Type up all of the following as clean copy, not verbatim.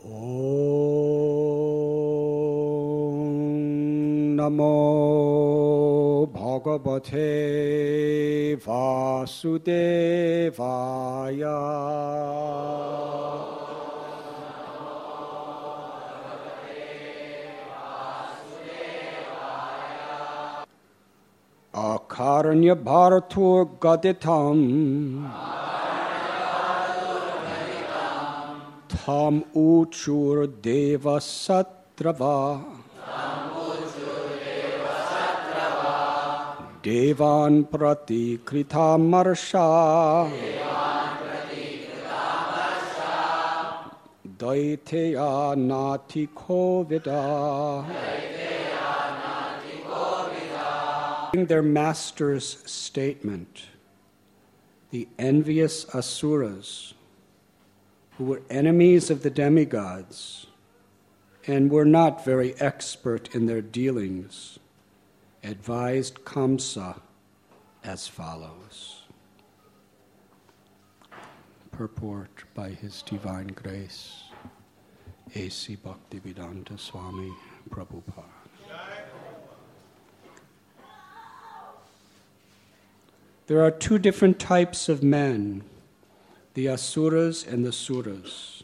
Om Namo Bhagavate Vasudevaya. Akaranya Bharatur Gaditam Tam Uchur Deva Satrava Devan Prati Krita Marsha Daiteya Nati Kovida. Their master's statement, the envious asuras, who were enemies of the demigods and were not very expert in their dealings, advised Kamsa as follows. Purport by His Divine Grace, A.C. Bhaktivedanta Swami Prabhupada. There are two different types of men, the asuras and the suras.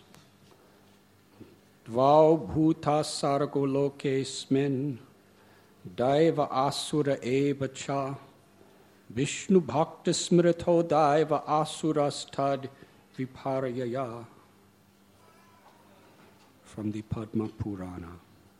Dvau bhuta sargo lokesmin, daiva asura eva cha, Vishnu bhakta smrito daiva asurastad viparayaya. From the Padma Purana.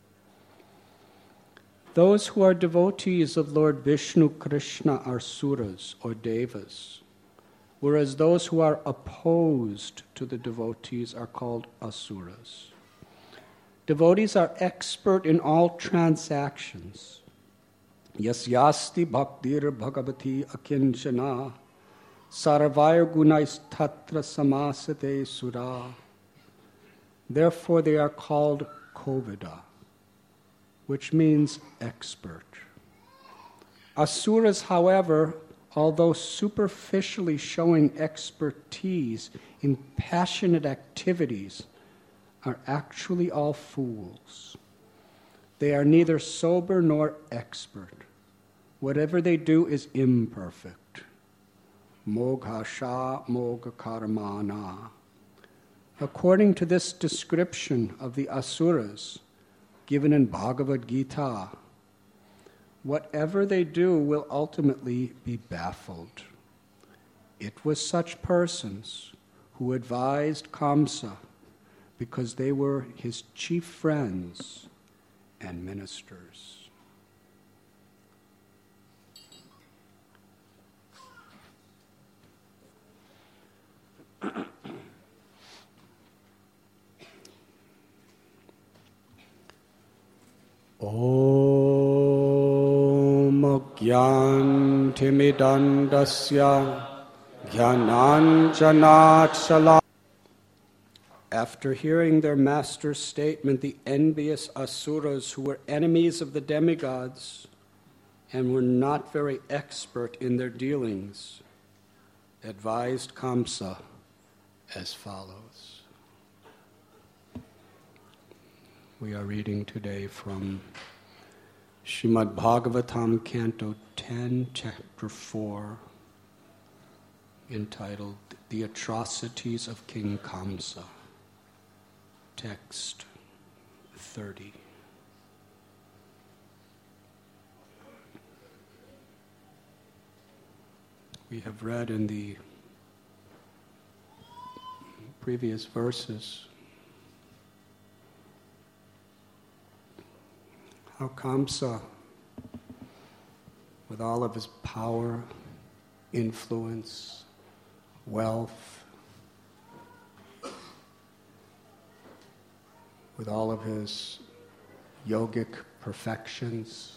Those who are devotees of Lord Vishnu Krishna are suras or devas, whereas those who are opposed to the devotees are called asuras. Devotees are expert in all transactions. Yasyasti bhaktir bhagavati akinchana sarvaya gunais tatra samasate sura. Therefore they are called kovida, which means expert. Asuras, however, although superficially showing expertise in passionate activities, are actually all fools. They are neither sober nor expert. Whatever they do is imperfect. Moghasha mogha karmana. According to this description of the asuras, given in Bhagavad Gita, whatever they do will ultimately be baffled. It was such persons who advised Kamsa because they were his chief friends and ministers. Om Gyantimidandasya Gyananjanachala. After hearing their master's statement, the envious asuras, who were enemies of the demigods and were not very expert in their dealings, advised Kamsa as follows. We are reading today from Srimad Bhagavatam, Canto 10, Chapter 4, entitled The Atrocities of King Kamsa, text 30. We have read in the previous verses how Kamsa, with all of his power, influence, wealth, with all of his yogic perfections,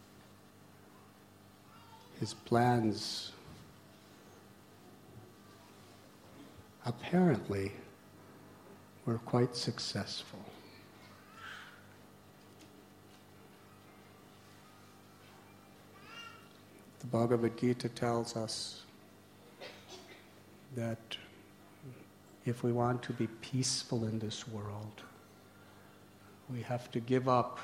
his plans apparently were quite successful. The Bhagavad Gita tells us that if we want to be peaceful in this world, we have to give up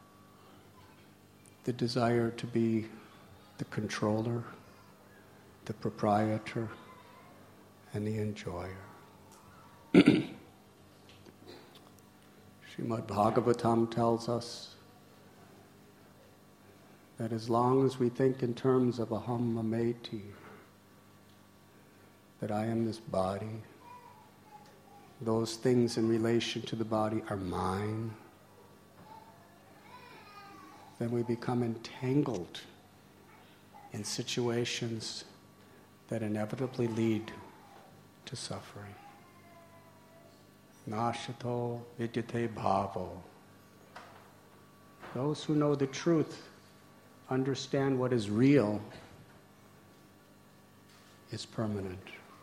the desire to be the controller, the proprietor, and the enjoyer. Srimad Bhagavatam tells us that as long as we think in terms of aham mameti, that I am this body, those things in relation to the body are mine, then we become entangled in situations that inevitably lead to suffering. Nashato vidyate bhavo. Those who know the truth understand what is real is permanent.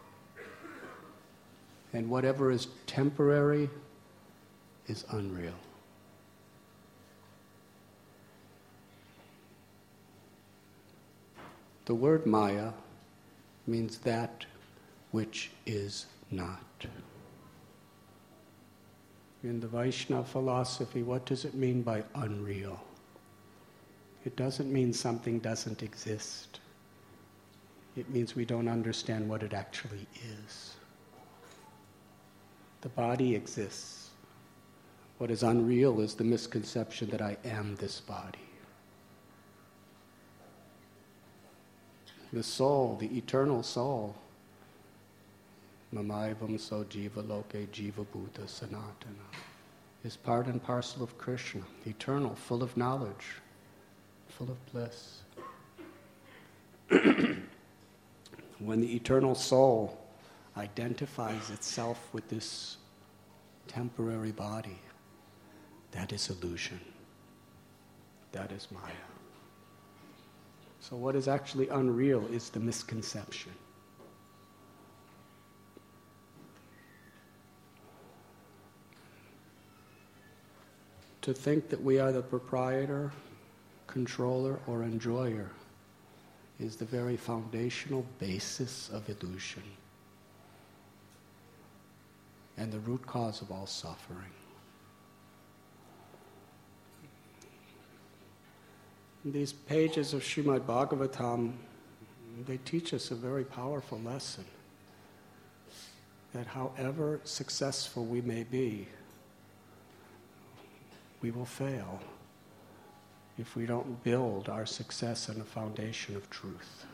And whatever is temporary is unreal. The word Maya means that which is not. In the Vaishnava philosophy, what does it mean by unreal? It doesn't mean something doesn't exist. It means we don't understand what it actually is. The body exists. What is unreal is the misconception that I am this body. The soul, the eternal soul, Mamaivam so jiva loke jiva bhuta sanatana, is part and parcel of Krishna, eternal, full of knowledge, full of bliss. When the eternal soul identifies itself with this temporary body, that is illusion. That is Maya. So what is actually unreal is the misconception. To think that we are the proprietor, controller, or enjoyer is the very foundational basis of illusion and the root cause of all suffering. These pages of Srimad Bhagavatam, they teach us a very powerful lesson, that however successful we may be, we will fail if we don't build our success on a foundation of truth.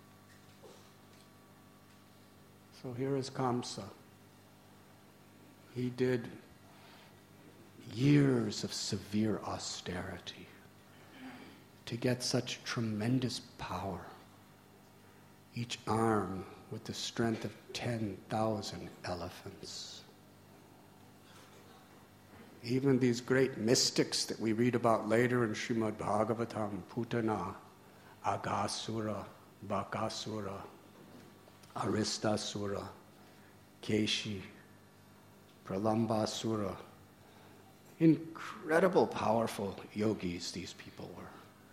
So here is Kamsa. He did years of severe austerity to get such tremendous power, each arm with the strength of 10,000 elephants. Even these great mystics that we read about later in Srimad Bhagavatam, Putana, Aghasura, Bakasura, Aristasura, Keshi, Pralambasura, incredible, powerful yogis these people were.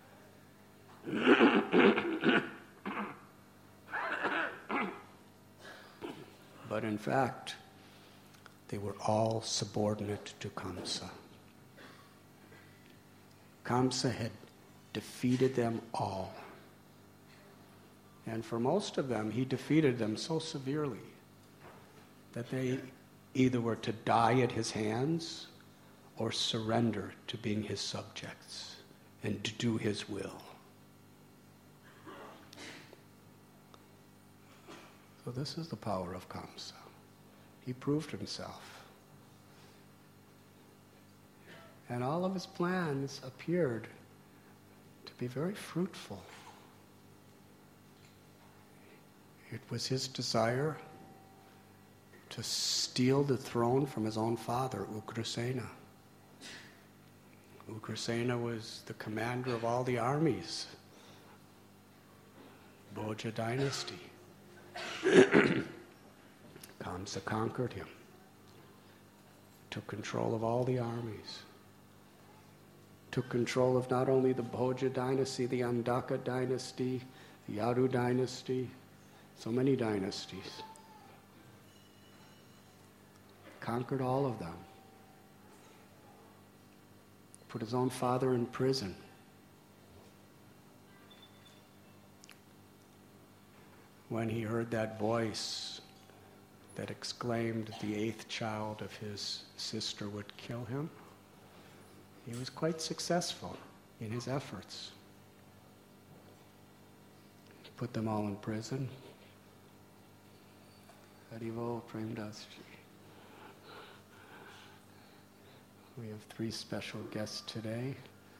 But in fact, they were all subordinate to Kamsa. Kamsa had defeated them all. And for most of them, he defeated them so severely that they either were to die at his hands or surrender to being his subjects and to do his will. So this is the power of Kamsa. He proved himself. And all of his plans appeared to be very fruitful. It was his desire to steal the throne from his own father, Ugrasena. Ugrasena was the commander of all the armies, Bhoja dynasty. Kamsa conquered him, took control of all the armies, took control of not only the Bhoja dynasty, the Andaka dynasty, the Yadu dynasty, so many dynasties. Conquered all of them. put his own father in prison. When he heard that voice that exclaimed the 8th child of his sister would kill him, he was quite successful in his efforts. He put them all in prison. Haribo Premdas Ji. We have 3 special guests today.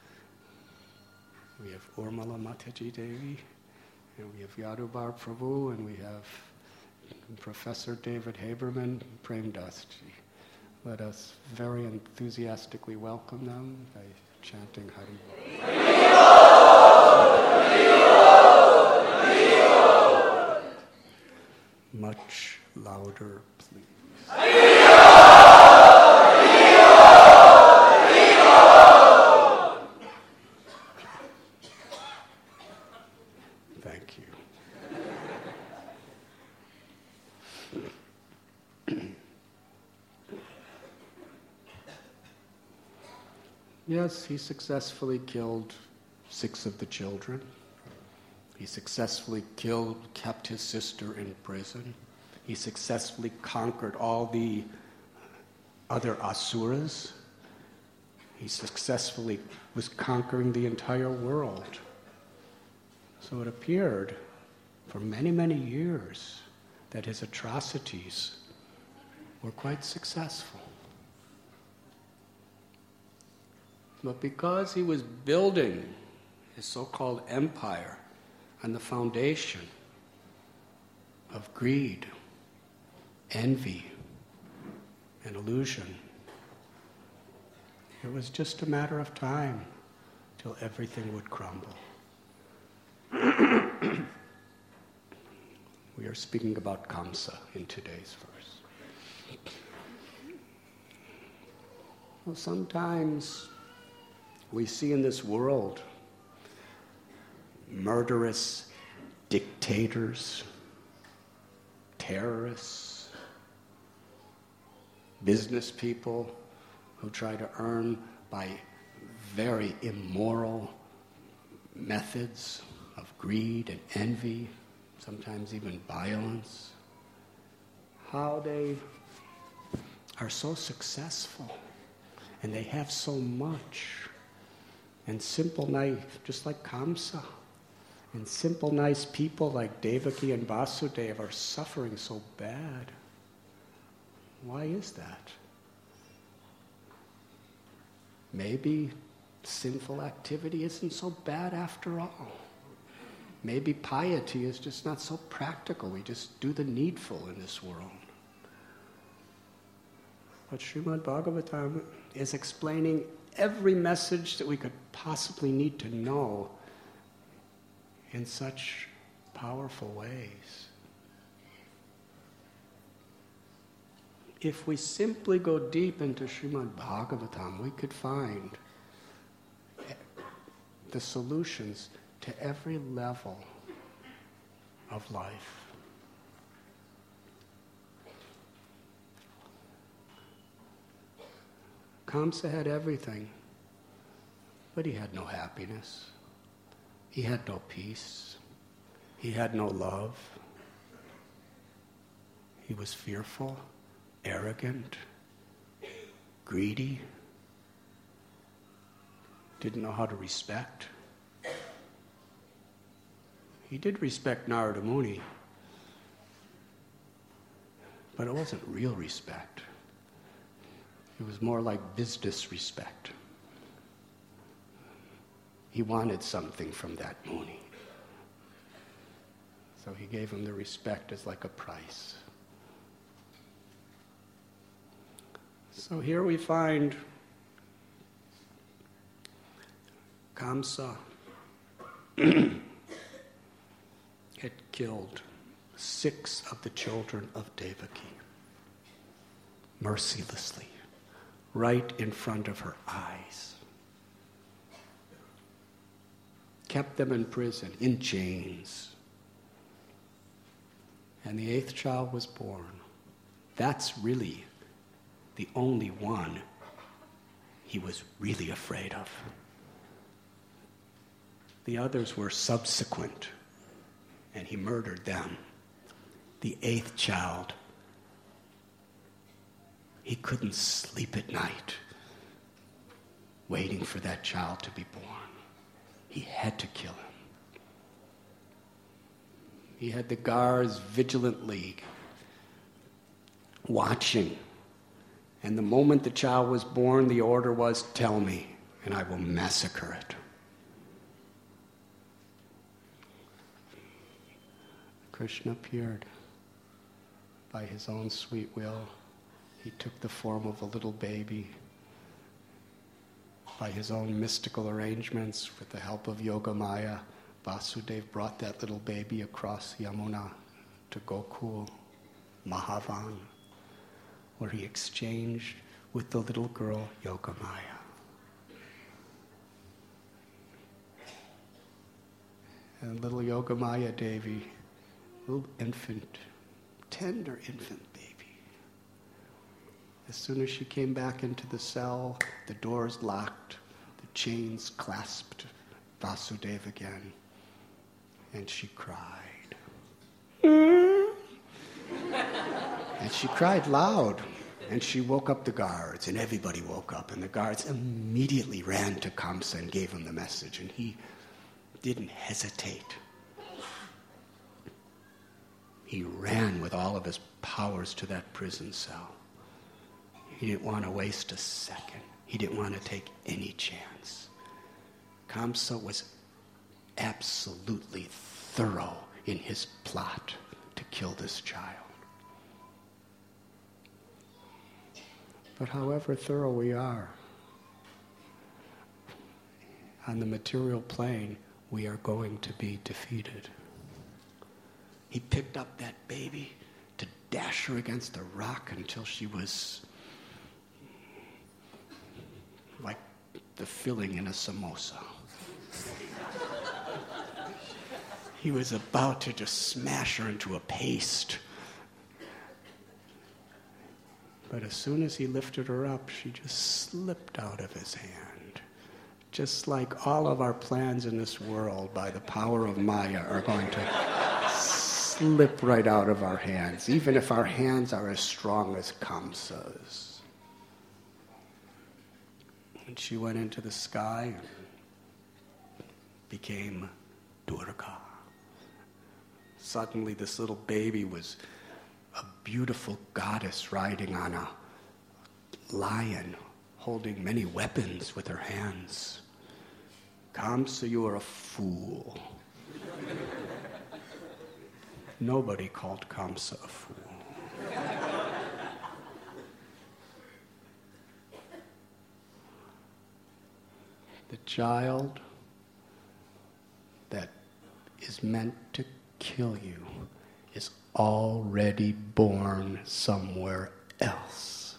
We have Urmila Mataji Devi, and we have Yadubar Prabhu, and we have Professor David Haberman, Premdas Ji. Let us very enthusiastically welcome them by chanting Haribo. Much louder, please. Thank you. Yes, he successfully killed 6 of the children. He successfully kept his sister in prison. He successfully conquered all the other asuras. He successfully was conquering the entire world. So it appeared for many, many years that his atrocities were quite successful. But because he was building his so-called empire on the foundation of greed, envy, and illusion, it was just a matter of time till everything would crumble. We are speaking about Kamsa in today's verse. Well, sometimes we see in this world murderous dictators, terrorists, business people who try to earn by very immoral methods of greed and envy, sometimes even violence, how they are so successful and they have so much. And simple, nice, just like Kamsa, and simple, nice people like Devaki and Vasudeva are suffering so bad. Why is that? Maybe sinful activity isn't so bad after all. Maybe piety is just not so practical. We just do the needful in this world. But Srimad Bhagavatam is explaining every message that we could possibly need to know in such powerful ways. If we simply go deep into Srimad Bhagavatam, we could find the solutions to every level of life. Kamsa had everything, but he had no happiness. He had no peace. He had no love. He was fearful, arrogant, greedy, didn't know how to respect. He did respect Narada Muni, but it wasn't real respect. It was more like business respect. He wanted something from that Muni. So he gave him the respect as like a price. So here we find Kamsa had killed 6 of the children of Devaki mercilessly, right in front of her eyes. Kept them in prison, in chains. And the 8th child was born. That's really the only one he was really afraid of. The others were subsequent, and he murdered them. The 8th child, he couldn't sleep at night waiting for that child to be born. He had to kill him. He had the guards vigilantly watching. And the moment the child was born, the order was, tell me, and I will massacre it. Krishna appeared by his own sweet will. He took the form of a little baby. By his own mystical arrangements, with the help of Yogamaya, Vasudeva brought that little baby across Yamuna to Gokul, Mahavan, where he exchanged with the little girl Yogamaya. And little Yogamaya Devi, little infant, tender infant baby. As soon as she came back into the cell, the doors locked, the chains clasped Vasudeva again, and she cried. And she cried loud, and she woke up the guards, and everybody woke up, and the guards immediately ran to Kamsa and gave him the message, and he didn't hesitate. He ran with all of his powers to that prison cell. He didn't want to waste a second. He didn't want to take any chance. Kamsa was absolutely thorough in his plot to kill this child. But however thorough we are, on the material plane, we are going to be defeated. He picked up that baby to dash her against the rock until she was like the filling in a samosa. He was about to just smash her into a paste. But as soon as he lifted her up, she just slipped out of his hand. Just like all of our plans in this world, by the power of Maya, are going to slip right out of our hands, even if our hands are as strong as Kamsa's. And she went into the sky and became Durga. Suddenly this little baby was a beautiful goddess riding on a lion, holding many weapons with her hands. Kamsa, you are a fool. Nobody called Kamsa a fool. The child that is meant to kill you is already born somewhere else.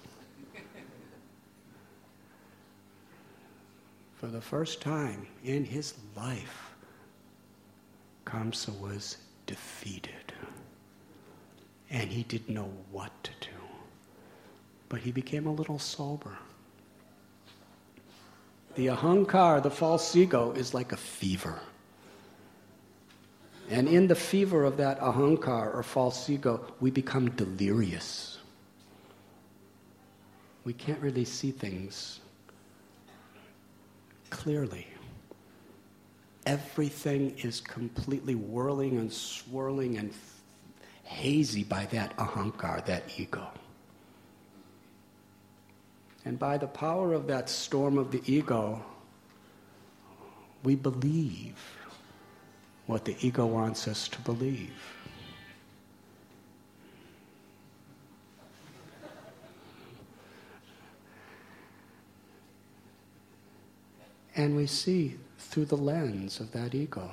For the first time in his life, Kamsa was defeated. And he didn't know what to do. But he became a little sober. The ahankar, the false ego, is like a fever. And in the fever of that ahankar or false ego, we become delirious. We can't really see things clearly. Everything is completely whirling and swirling and hazy by that ahankar, that ego. And by the power of that storm of the ego, we believe what the ego wants us to believe. And we see through the lens of that ego.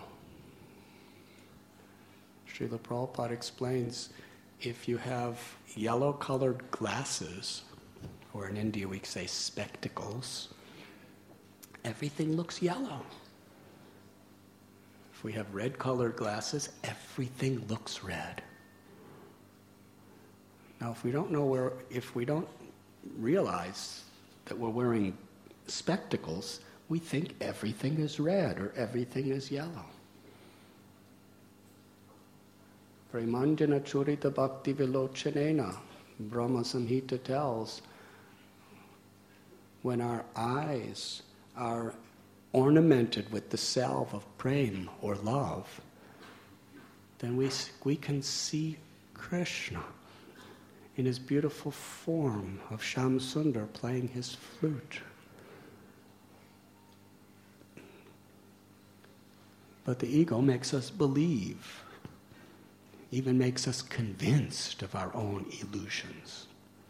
Srila Prabhupada explains, if you have yellow-colored glasses, or in India we say spectacles, everything looks yellow. If we have red-colored glasses, everything looks red. Now, if we don't realize that we're wearing spectacles, we think everything is red or everything is yellow. Premandana Churita Bhakti Vilochanena, Brahma Samhita tells, when our eyes are ornamented with the salve of prem or love, then we can see Krishna in his beautiful form of Shyam Sundar playing his flute. But the ego makes us believe, even makes us convinced of our own illusions.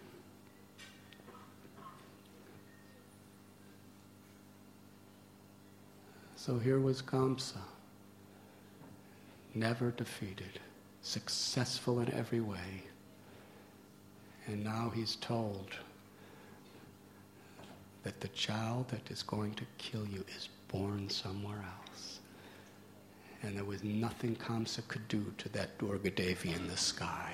So here was Kamsa, never defeated, successful in every way. And now he's told that the child that is going to kill you is born somewhere else. And there was nothing Kamsa could do to that Durga Devi in the sky.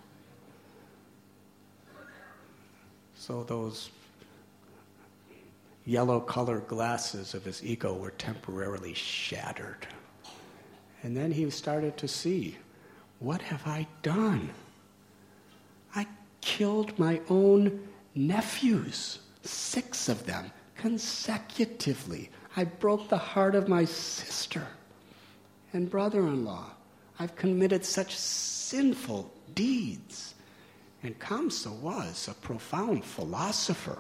So those yellow-colored glasses of his ego were temporarily shattered. And then he started to see, what have I done? I killed my own nephews, 6 of them, consecutively. I broke the heart of my sister and brother-in-law. I've committed such sinful deeds. And Kamsa was a profound philosopher.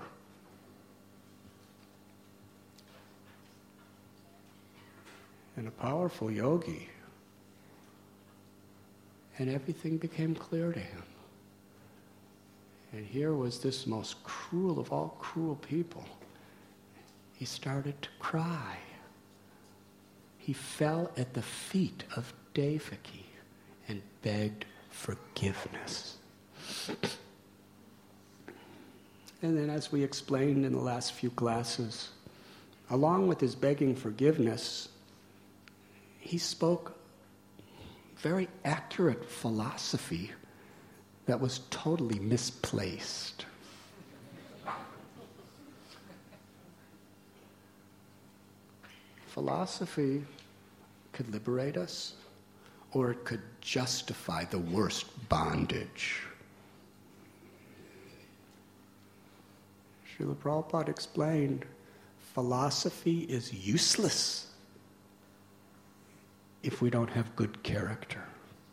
And a powerful yogi. And everything became clear to him. And here was this most cruel of all cruel people. He started to cry. He fell at the feet of Devaki and begged forgiveness. And then, as we explained in the last few classes, along with his begging forgiveness, he spoke very accurate philosophy that was totally misplaced. Philosophy could liberate us, or it could justify the worst bondage. Srila Prabhupada explained, philosophy is useless if we don't have good character.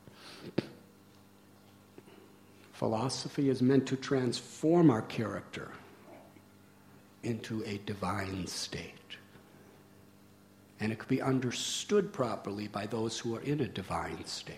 Philosophy is meant to transform our character into a divine state. And it could be understood properly by those who are in a divine state.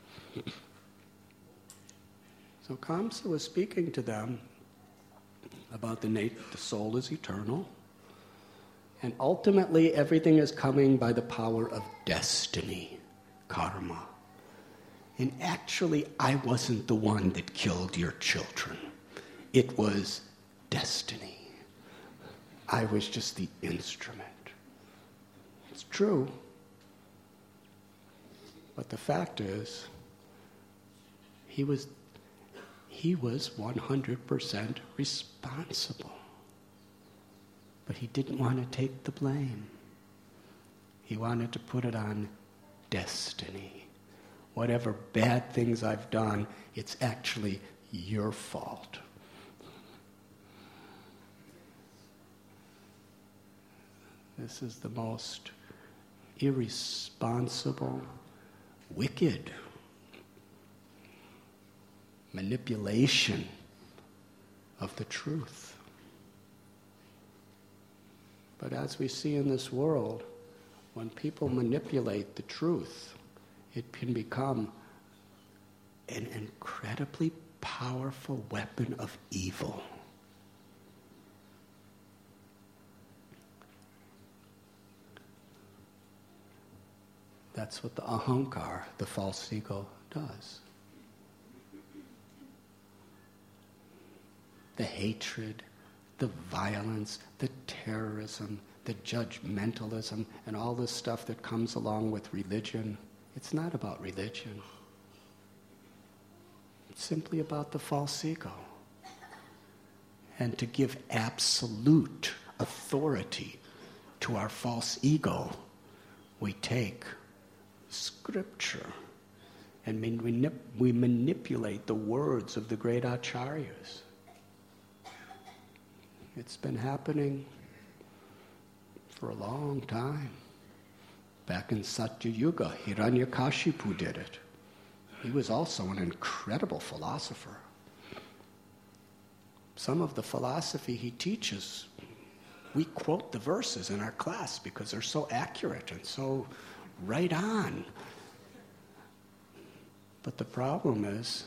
So Kamsa was speaking to them about the soul is eternal, and ultimately everything is coming by the power of destiny, karma. And actually, I wasn't the one that killed your children. It was destiny. I was just the instrument. It's true. But the fact is, he was 100% responsible. But he didn't want to take the blame. He wanted to put it on destiny. Whatever bad things I've done, it's actually your fault. This is the most irresponsible, wicked manipulation of the truth. But as we see in this world, when people manipulate the truth, it can become an incredibly powerful weapon of evil. That's what the ahankar, the false ego, does. The hatred, the violence, the terrorism, the judgmentalism, and all this stuff that comes along with religion, it's not about religion. It's simply about the false ego. And to give absolute authority to our false ego, we take scripture and we manipulate the words of the great acharyas. It's been happening for a long time. Back in Satya Yuga, Hiranyakashipu did it. He was also an incredible philosopher. Some of the philosophy he teaches, we quote the verses in our class because they're so accurate and so right on. But the problem is,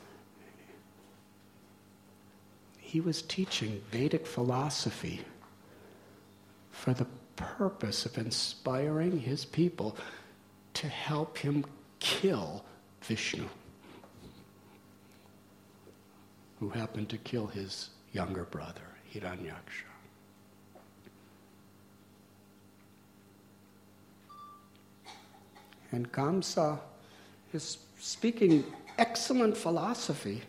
he was teaching Vedic philosophy for the purpose of inspiring his people to help him kill Vishnu, who happened to kill his younger brother, Hiranyaksha. And Kamsa is speaking excellent philosophy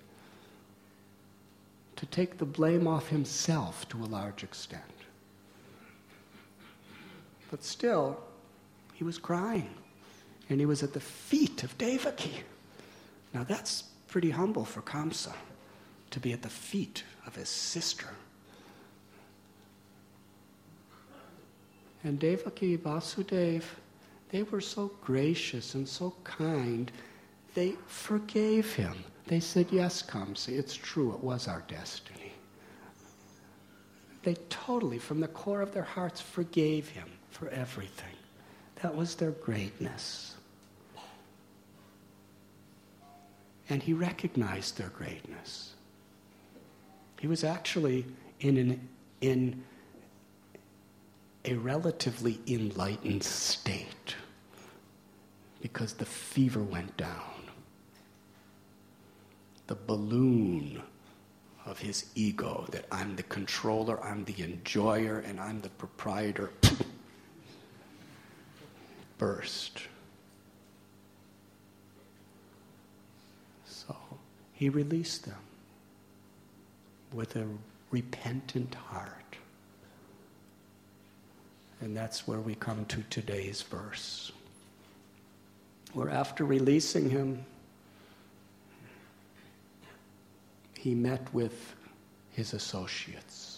to take the blame off himself to a large extent. But still, he was crying, and he was at the feet of Devaki. Now that's pretty humble for Kamsa, to be at the feet of his sister. And Devaki, Vasudeva, they were so gracious and so kind, they forgave him. They said, yes, Kamsa, it's true, it was our destiny. They totally, from the core of their hearts, forgave him for everything. That was their greatness. And he recognized their greatness. He was actually in a relatively enlightened state because the fever went down. The balloon of his ego, that I'm the controller, I'm the enjoyer, and I'm the proprietor, burst. So he released them with a repentant heart. And that's where we come to today's verse, where after releasing him, he met with his associates,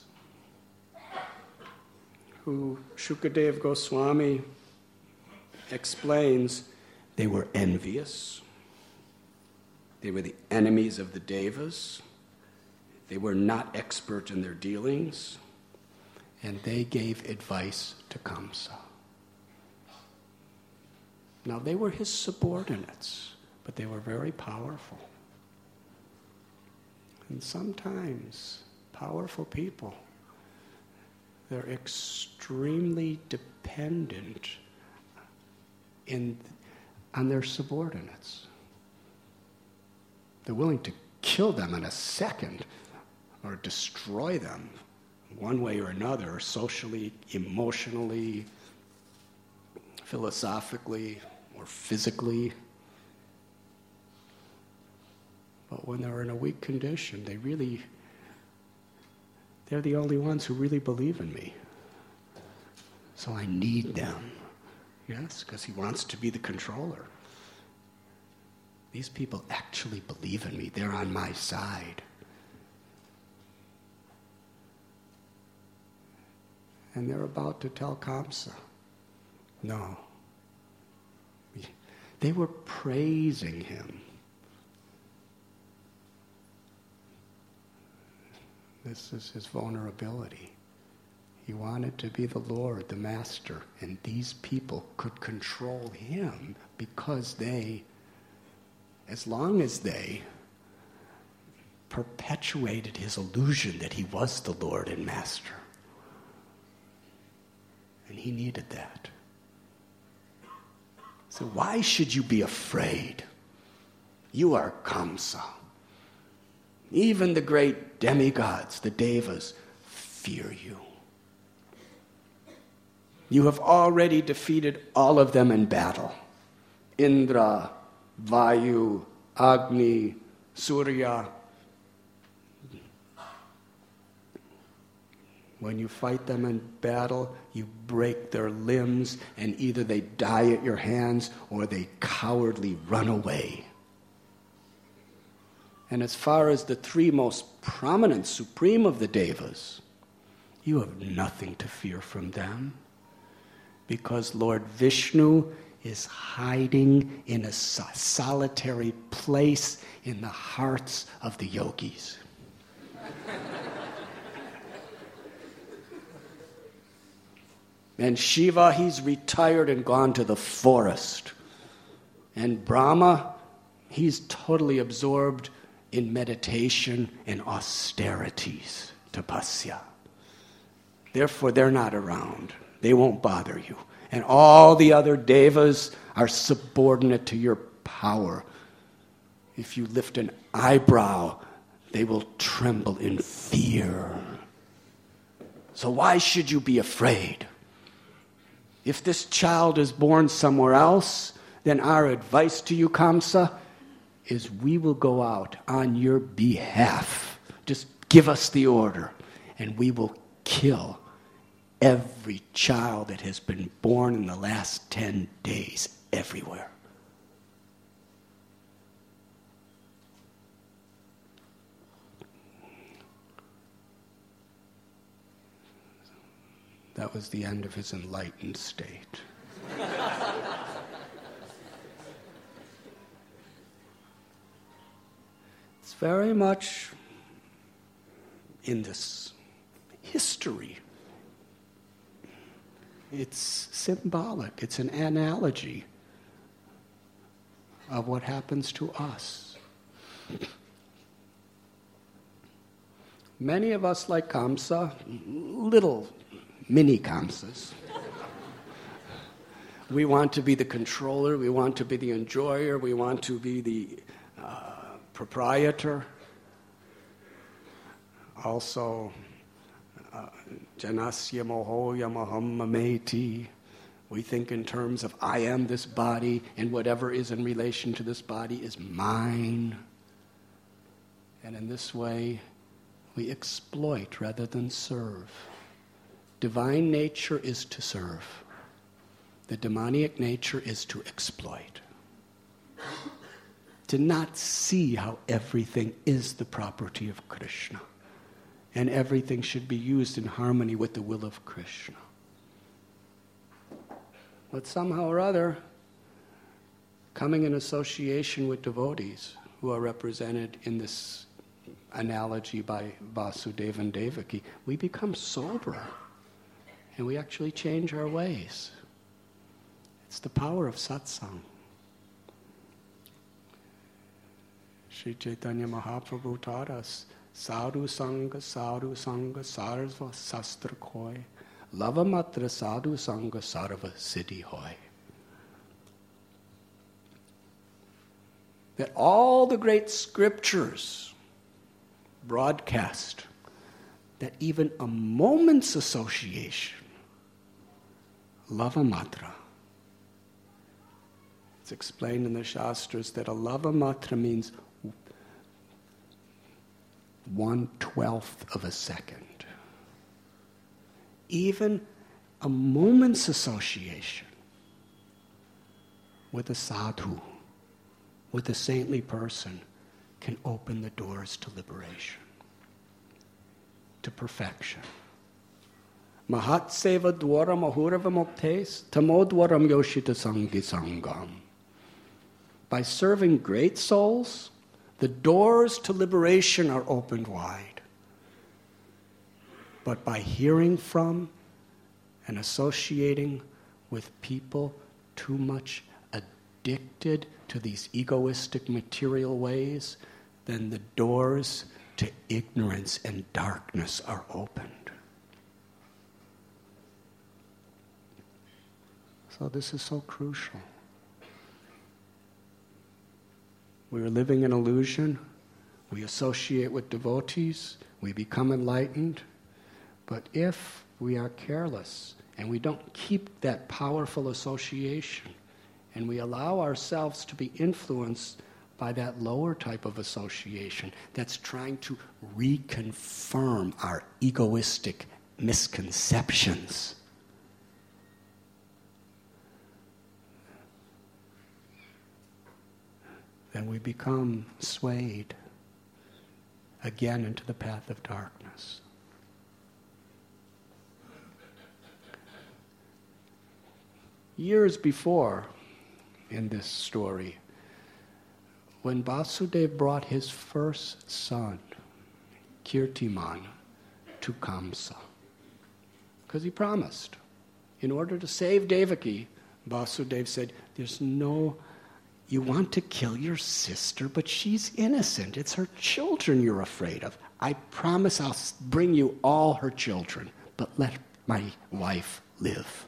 who Shukadeva Goswami explains they were envious, they were the enemies of the Devas, they were not expert in their dealings, and they gave advice to Kamsa. Now they were his subordinates, but they were very powerful. And sometimes powerful people, they're extremely dependent on their subordinates. They're willing to kill them in a second or destroy them one way or another, socially, emotionally, philosophically, or physically. But when they're in a weak condition, they're the only ones who really believe in me. So I need them. Yes, because he wants to be the controller. These people actually believe in me. They're on my side. And they're about to tell Kamsa, no. They were praising him. This is his vulnerability. He wanted to be the Lord, the Master, and these people could control him because they, as long as they perpetuated his illusion that he was the Lord and Master. And he needed that. So why should you be afraid? You are Kamsa. Even the great demigods, the Devas, fear you. You have already defeated all of them in battle. Indra, Vayu, Agni, Surya. When you fight them in battle, you break their limbs, and either they die at your hands or they cowardly run away. And as far as the three most prominent, supreme of the Devas, you have nothing to fear from them, because Lord Vishnu is hiding in a solitary place in the hearts of the yogis. And Shiva, he's retired and gone to the forest. And Brahma, he's totally absorbed in meditation and austerities, tapasya. Therefore, they're not around. They won't bother you. And all the other devas are subordinate to your power. If you lift an eyebrow, they will tremble in fear. So why should you be afraid? If this child is born somewhere else, then our advice to you, Kamsa, is we will go out on your behalf. Just give us the order, and we will kill every child that has been born in the last 10 days everywhere. That was the end of his enlightened state. It's very much in this history. It's symbolic. It's an analogy of what happens to us. Many of us, like Kamsa, little mini Kamsas. We want to be the controller, we want to be the enjoyer, we want to be the proprietor. Also, Janasya mohoya maham mameti. We think in terms of I am this body, and whatever is in relation to this body is mine. And in this way, we exploit rather than serve. Divine nature is to serve. The demoniac nature is to exploit. To not see how everything is the property of Krishna. And everything should be used in harmony with the will of Krishna. But somehow or other, coming in association with devotees who are represented in this analogy by Vasudeva and Devaki, we become sober. And we actually change our ways. It's the power of satsang. Sri Chaitanya Mahaprabhu taught us, sadhu sangha, sarva sastra koi, lava matra sadhu sangha, sarva siddhi hoy. That all the great scriptures broadcast that even a moment's association, lava matra. It's explained in the Shastras that a lava matra means 1/12 of a second. Even a moment's association with a sadhu, with a saintly person, can open the doors to liberation, to perfection. Mahat seva dwaram ahurava muktes tamodwaram yoshita sangi sangam. By serving great souls, the doors to liberation are opened wide. But by hearing from and associating with people too much addicted to these egoistic material ways, then the doors to ignorance and darkness are opened. So this is so crucial. We are living in illusion. We associate with devotees. We become enlightened. But if we are careless and we don't keep that powerful association and we allow ourselves to be influenced by that lower type of association that's trying to reconfirm our egoistic misconceptions. Then we become swayed again into the path of darkness. Years before, in this story, when Vasudeva brought his first son, Kirtiman, to Kamsa, because he promised, in order to save Devaki, Vasudeva said, you want to kill your sister, but she's innocent. It's her children you're afraid of. I promise I'll bring you all her children, but let my wife live.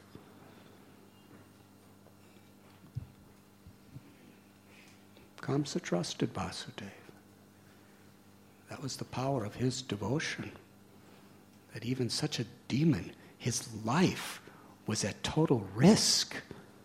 Kamsa trusted Vasudeva. That was the power of his devotion. That even such a demon, his life was at total risk.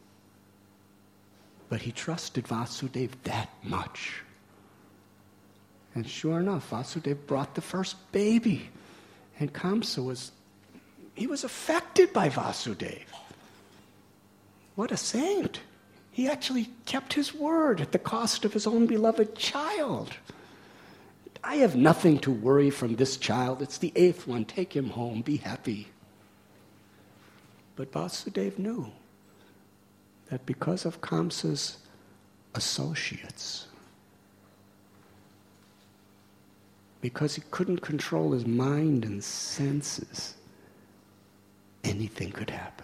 But he trusted Vasudeva that much. And sure enough, Vasudeva brought the first baby. And Kamsa was affected by Vasudeva. What a saint. He actually kept his word at the cost of his own beloved child. I have nothing to worry from this child. It's the 8th one. Take him home. Be happy. But Vasudeva knew that because of Kamsa's associates, because he couldn't control his mind and senses, anything could happen.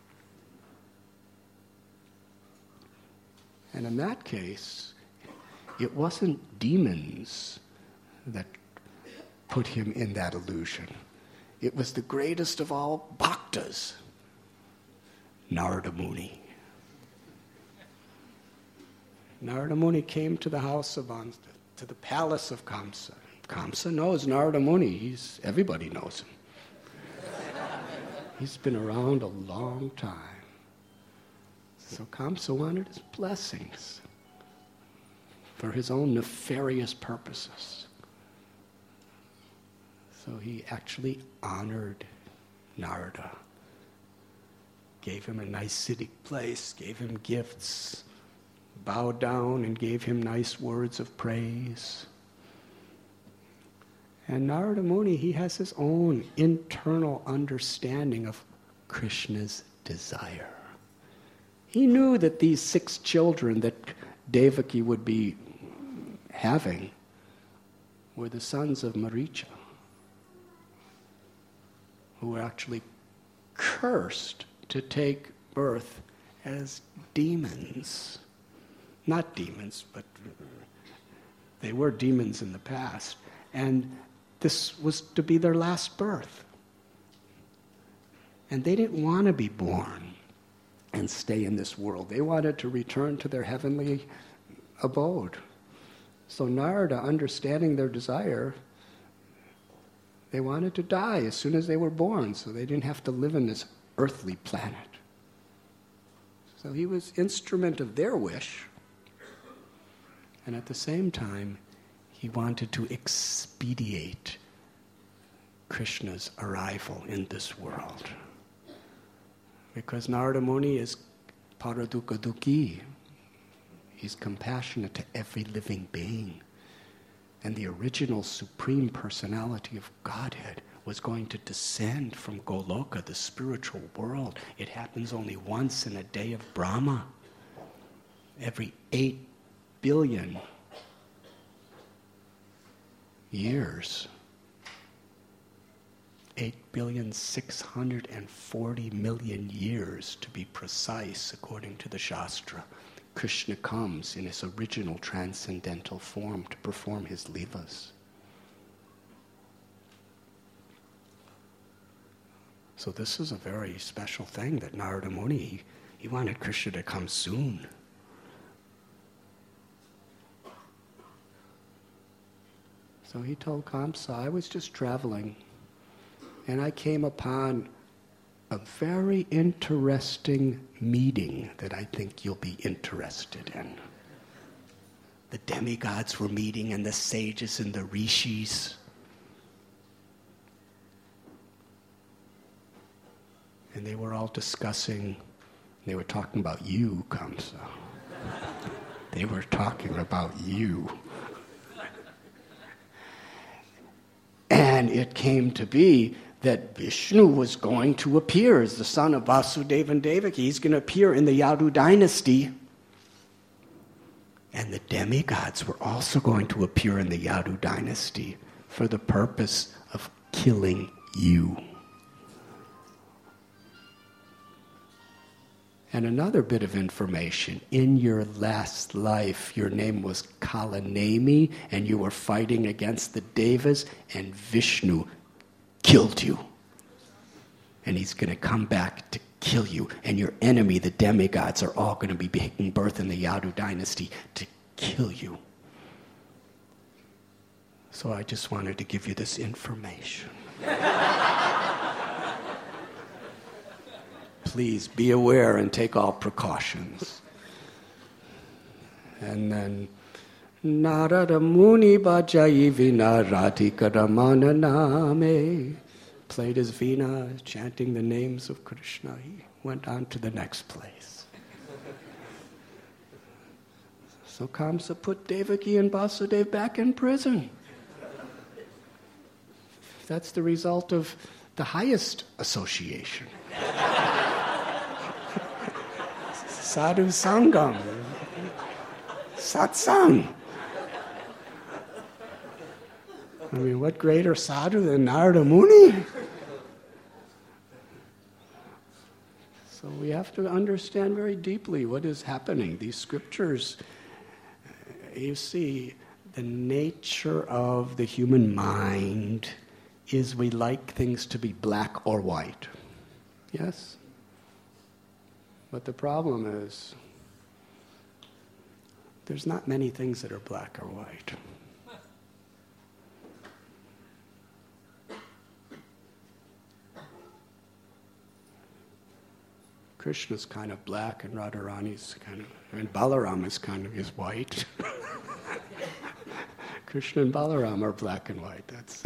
And in that case, it wasn't demons that put him in that illusion. It was the greatest of all bhaktas, Narada Muni. Narada Muni came to the house of to the palace of Kamsa. Kamsa knows Narada Muni. Everybody knows him. He's been around a long time. So Kamsa wanted his blessings for his own nefarious purposes. So he actually honored Narada, gave him a nice city place, gave him gifts, bowed down and gave him nice words of praise. And Narada Muni, he has his own internal understanding of Krishna's desire. He knew that these 6 children that Devaki would be having were the sons of Maricha, who were actually cursed to take birth as demons. Not demons, but they were demons in the past. And this was to be their last birth. And they didn't want to be born and stay in this world. They wanted to return to their heavenly abode. So Narada, understanding their desire, they wanted to die as soon as they were born, so they didn't have to live in this earthly planet. So he was instrument of their wish, and at the same time, he wanted to expedite Krishna's arrival in this world. Because Narada Muni is Paraduka Dukhi. He's compassionate to every living being. And the original Supreme Personality of Godhead was going to descend from Goloka, the spiritual world. It happens only once in a day of Brahma. Every 8 billion years. 8,640,000,000 years, to be precise, according to the Shastra. Krishna comes in his original transcendental form to perform his leelas. So this is a very special thing that Narada Muni, he wanted Krishna to come soon. So he told Kamsa, I was just traveling, and I came upon a very interesting meeting that I think you'll be interested in. The demigods were meeting, and the sages and the rishis. And they were all discussing, they were talking about you, Kamsa. They were talking about you. And it came to be that Vishnu was going to appear as the son of Vasudeva and Devaki. He's going to appear in the Yadu dynasty. And the demigods were also going to appear in the Yadu dynasty for the purpose of killing you. And another bit of information, in your last life, your name was Kalanemi, and you were fighting against the Devas, and Vishnu killed you. And he's going to come back to kill you, and your enemy, the demigods, are all going to be taking birth in the Yadu dynasty to kill you. So I just wanted to give you this information. Please be aware and take all precautions. And then Narada Muni Bhajayi Vina Radhika Ramana Name, played his veena, chanting the names of Krishna. He went on to the next place. So Kamsa put Devaki and Vasudeva back in prison. That's the result of the highest association. Sadhu Sangam. Satsang. I mean, what greater sadhu than Narada Muni? So we have to understand very deeply what is happening. These scriptures, you see, the nature of the human mind is we like things to be black or white. Yes? But the problem is, there's not many things that are black or white. Krishna's kind of black, and Radharani's kind of, and Balaram is white. Krishna and Balaram are black and white. That's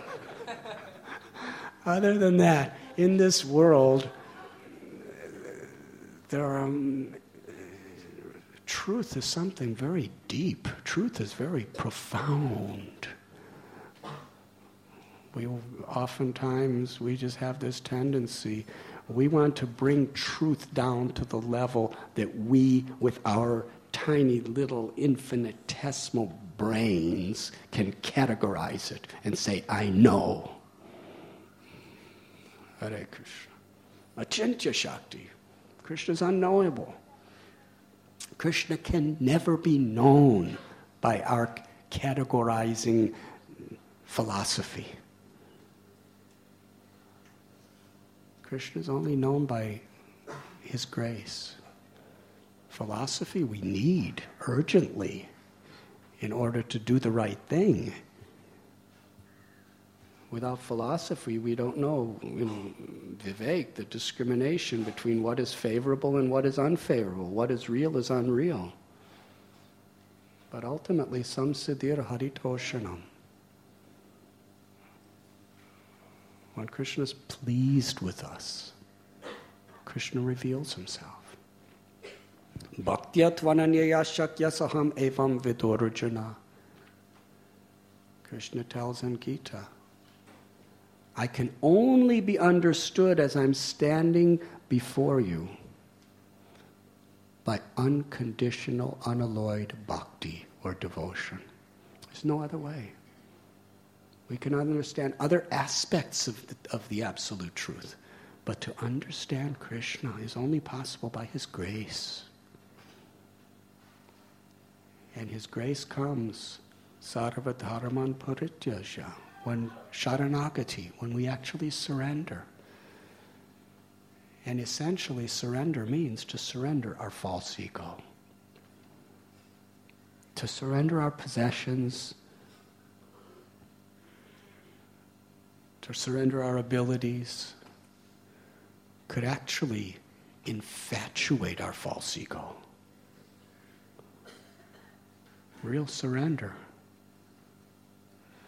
other than that, in this world, there are truth is something very deep. Truth is very profound. Oftentimes we just have this tendency. We want to bring truth down to the level that we, with our tiny little infinitesimal brains, can categorize it and say, I know. Hare Krishna. Achintya Shakti. Krishna is unknowable. Krishna can never be known by our categorizing philosophy. Krishna is only known by His grace. Philosophy we need urgently in order to do the right thing. Without philosophy, we don't know, Vivek, the discrimination between what is favorable and what is unfavorable, what is real is unreal. But ultimately, samsiddhir haritoshanam. When Krishna is pleased with us, Krishna reveals Himself. Bhaktya tvananyaya shakya saham evam vidorujana. Krishna tells in Gita, I can only be understood as I'm standing before you by unconditional, unalloyed bhakti or devotion. There's no other way. We can understand other aspects of the absolute truth, but to understand Krishna is only possible by His grace. And His grace comes sarva dharman parityaja, when sharanagati, when we actually surrender. And essentially surrender means to surrender our false ego. To surrender our possessions, to surrender our abilities, could actually infatuate our false ego. Real surrender.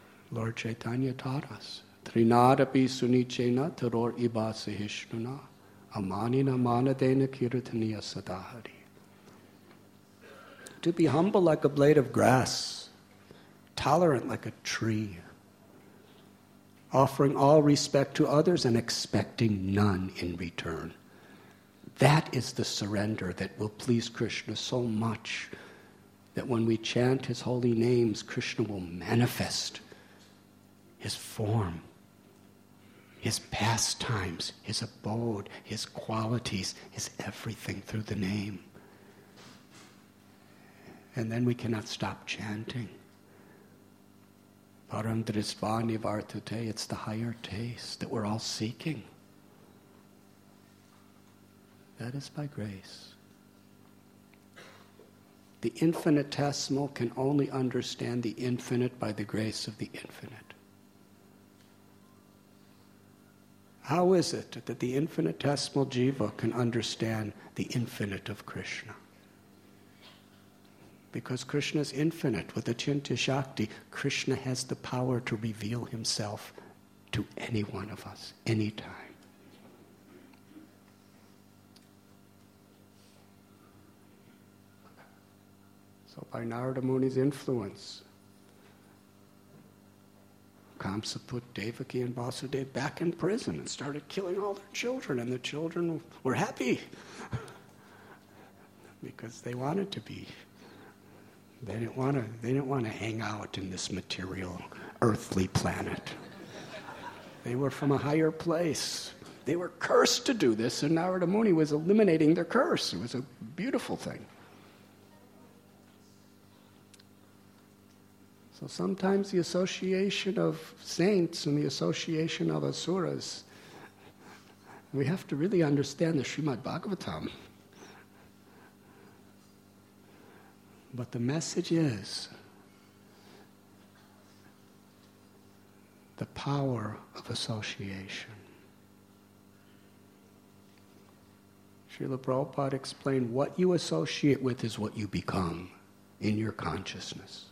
Lord Chaitanya taught us. Trinadapi sunichena taror iba sahishnuna. Amanina manadena kirtaniya sadahari. To be humble like a blade of grass, tolerant like a tree, offering all respect to others and expecting none in return. That is the surrender that will please Krishna so much that when we chant his holy names, Krishna will manifest his form, his pastimes, his abode, his qualities, his everything through the name. And then we cannot stop chanting. Param drisvani vartate, it's the higher taste that we're all seeking. That is by grace. The infinitesimal can only understand the infinite by the grace of the infinite. How is it that the infinitesimal jiva can understand the infinite of Krishna? Because Krishna is infinite. With Achintya Shakti, Krishna has the power to reveal himself to any one of us, anytime. So by Narada Muni's influence, Kamsa put Devaki and Vasudeva back in prison and started killing all their children, and the children were happy because they wanted to be. They didn't want to hang out in this material, earthly planet. They were from a higher place. They were cursed to do this, and Narada Muni was eliminating their curse. It was a beautiful thing. So sometimes the association of saints and the association of asuras, we have to really understand the Srimad Bhagavatam. But the message is the power of association. Srila Prabhupada explained, what you associate with is what you become in your consciousness.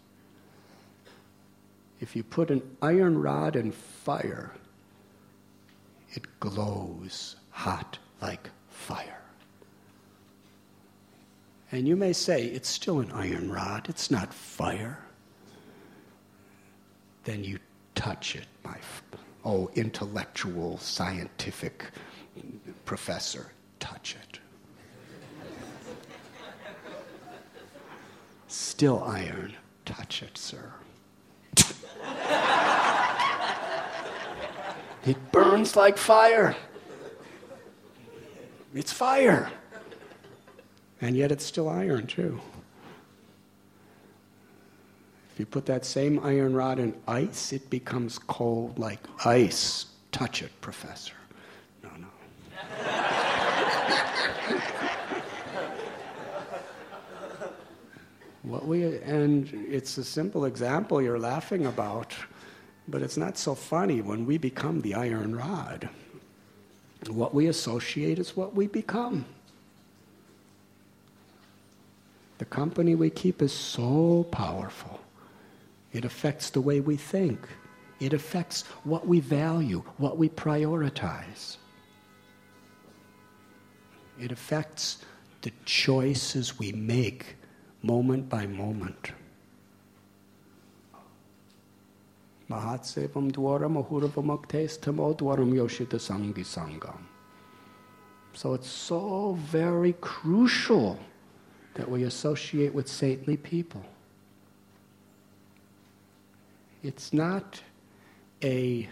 If you put an iron rod in fire, it glows hot like fire. And you may say, it's still an iron rod, it's not fire. Then you touch it, intellectual, scientific professor, touch it. Still iron, touch it, sir. It burns like fire. It's fire. And yet it's still iron, too. If you put that same iron rod in ice, it becomes cold like ice. Touch it, professor. No. And it's a simple example you're laughing about, but it's not so funny when we become the iron rod. What we associate is what we become. The company we keep is so powerful. It affects the way we think. It affects what we value, what we prioritize. It affects the choices we make moment by moment. Mahatsevam dwaram ahuravamaktes tamo dwaram yoshita sangi sangam. So it's so very crucial that we associate with saintly people. It's not a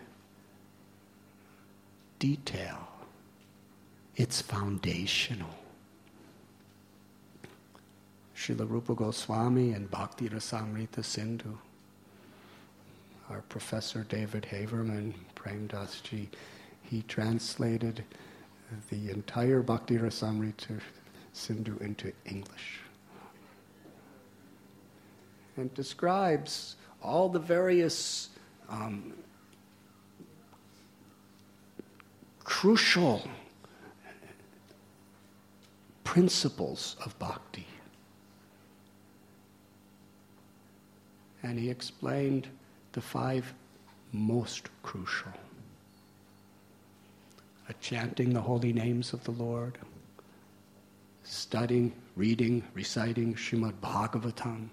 detail. It's foundational. Srila Rupa Goswami and Bhakti Rasamrita Sindhu, our professor David Haverman, Prem Dasji, he translated the entire Bhakti Rasamrita Sindhu into English. And describes all the various crucial principles of bhakti. And he explained the 5 most crucial. chanting the holy names of the Lord, studying, reading, reciting Srimad Bhagavatam,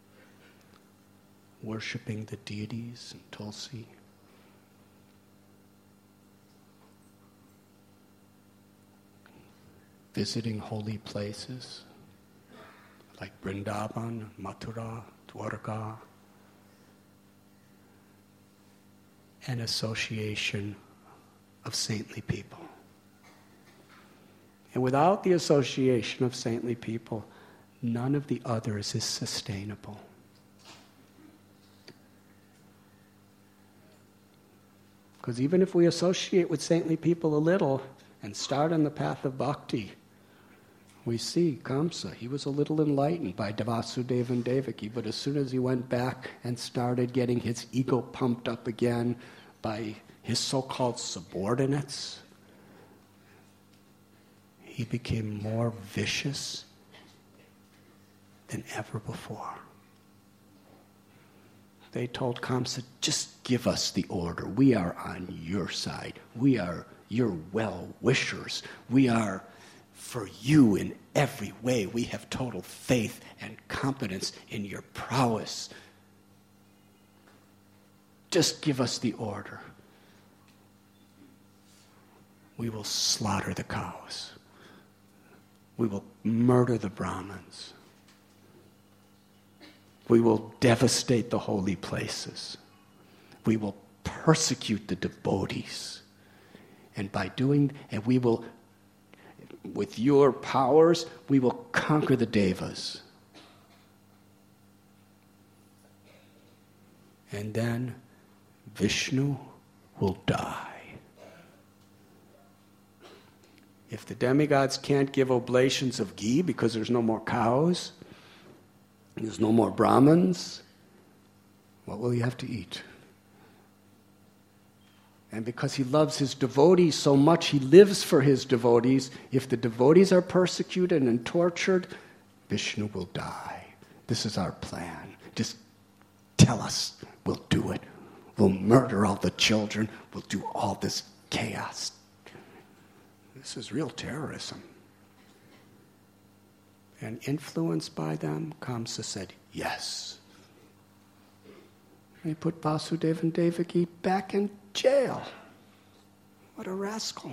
worshipping the deities and Tulsi. Visiting holy places like Vrindavan, Mathura, Dwarka, and association of saintly people. And without the association of saintly people, none of the others is sustainable. Because even if we associate with saintly people a little and start on the path of bhakti, we see Kamsa, he was a little enlightened by Vasudeva and Devaki, but as soon as he went back and started getting his ego pumped up again by his so-called subordinates, he became more vicious than ever before. They told Kamsa, just give us the order. We are on your side. We are your well-wishers. We are for you in every way. We have total faith and confidence in your prowess. Just give us the order. We will slaughter the cows. We will murder the Brahmins. We will devastate the holy places. We will persecute the devotees. And we will, with your powers, we will conquer the devas. And then Vishnu will die. If the demigods can't give oblations of ghee because there's no more cows, there's no more Brahmins, what will he have to eat? And because he loves his devotees so much, he lives for his devotees. If the devotees are persecuted and tortured, Vishnu will die. This is our plan. Just tell us, we'll do it. We'll murder all the children. We'll do all this chaos. This is real terrorism. And influenced by them, Kamsa said, yes. And he put Vasudeva and Devaki back in jail. What a rascal.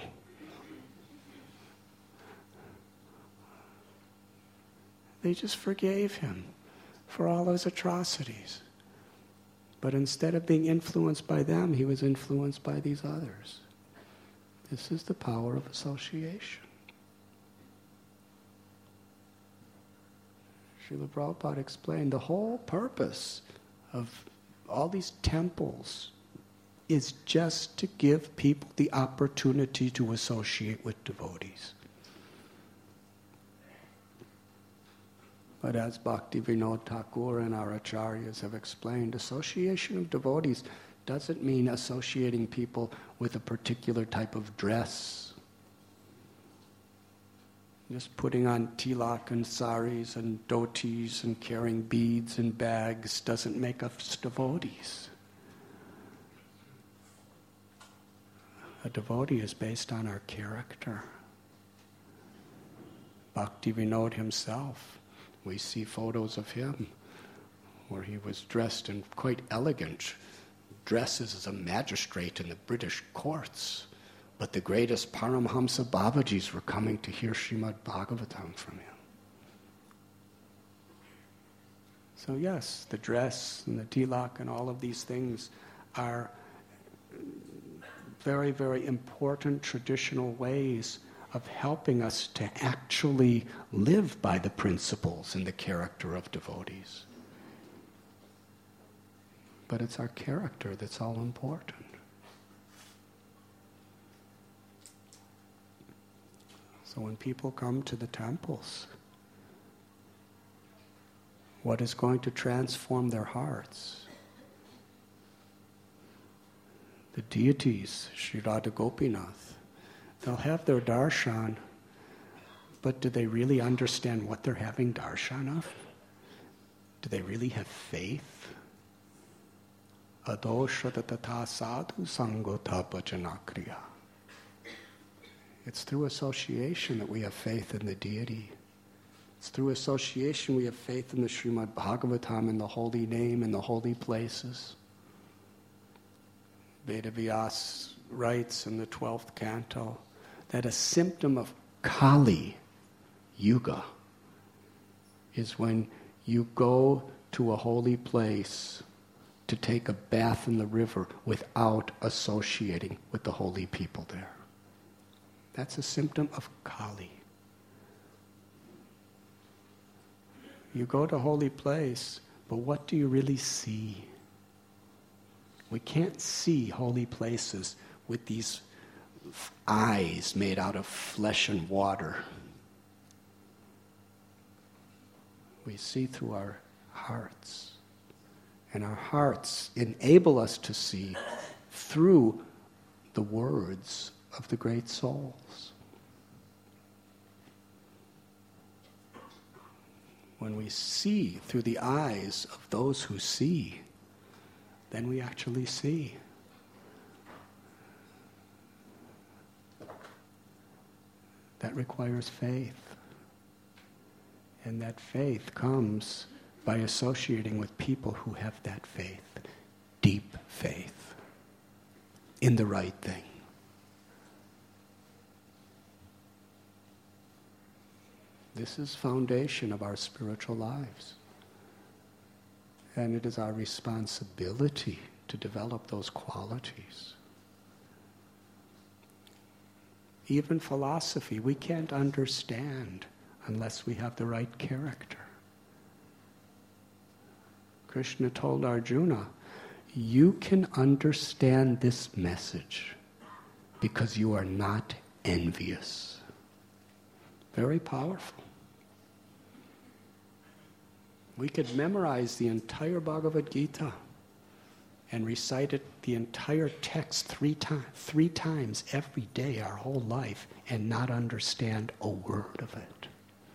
They just forgave him for all his atrocities. But instead of being influenced by them, he was influenced by these others. This is the power of association. Srila Prabhupada explained the whole purpose of all these temples is just to give people the opportunity to associate with devotees. But as Bhakti Vinod Thakur and our acharyas have explained, association of devotees doesn't mean associating people with a particular type of dress. Just putting on tilak and saris and dhotis and carrying beads and bags doesn't make us devotees. A devotee is based on our character. Bhakti Vinod himself, we see photos of him where he was dressed in quite elegant dresses as a magistrate in the British courts. But the greatest Paramhamsa Babajis were coming to hear Srimad Bhagavatam from him. So yes, the dress and the tilak and all of these things are very, very important traditional ways of helping us to actually live by the principles and the character of devotees. But it's our character that's all important. So when people come to the temples, what is going to transform their hearts? The deities, Sri Radha Gopinath, they'll have their darshan, but do they really understand what they're having darshan of? Do they really have faith? Adosha tatha sadhu sangota bhajanakriya. It's through association that we have faith in the deity. It's through association we have faith in the Srimad Bhagavatam, in the holy name, in the holy places. Vedavyas writes in the 12th canto that a symptom of Kali Yuga is when you go to a holy place to take a bath in the river without associating with the holy people there. That's a symptom of Kali. You go to a holy place, but what do you really see? We can't see holy places with these eyes made out of flesh and water. We see through our hearts. And our hearts enable us to see through the words of the great souls. When we see through the eyes of those who see, then we actually see. That requires faith. And that faith comes by associating with people who have that faith, deep faith, in the right thing. This is foundation of our spiritual lives. And it is our responsibility to develop those qualities. Even philosophy, we can't understand unless we have the right character. Krishna told Arjuna, you can understand this message because you are not envious. Very powerful. We could memorize the entire Bhagavad Gita and recite it, the entire text three times every day, our whole life, and not understand a word of it.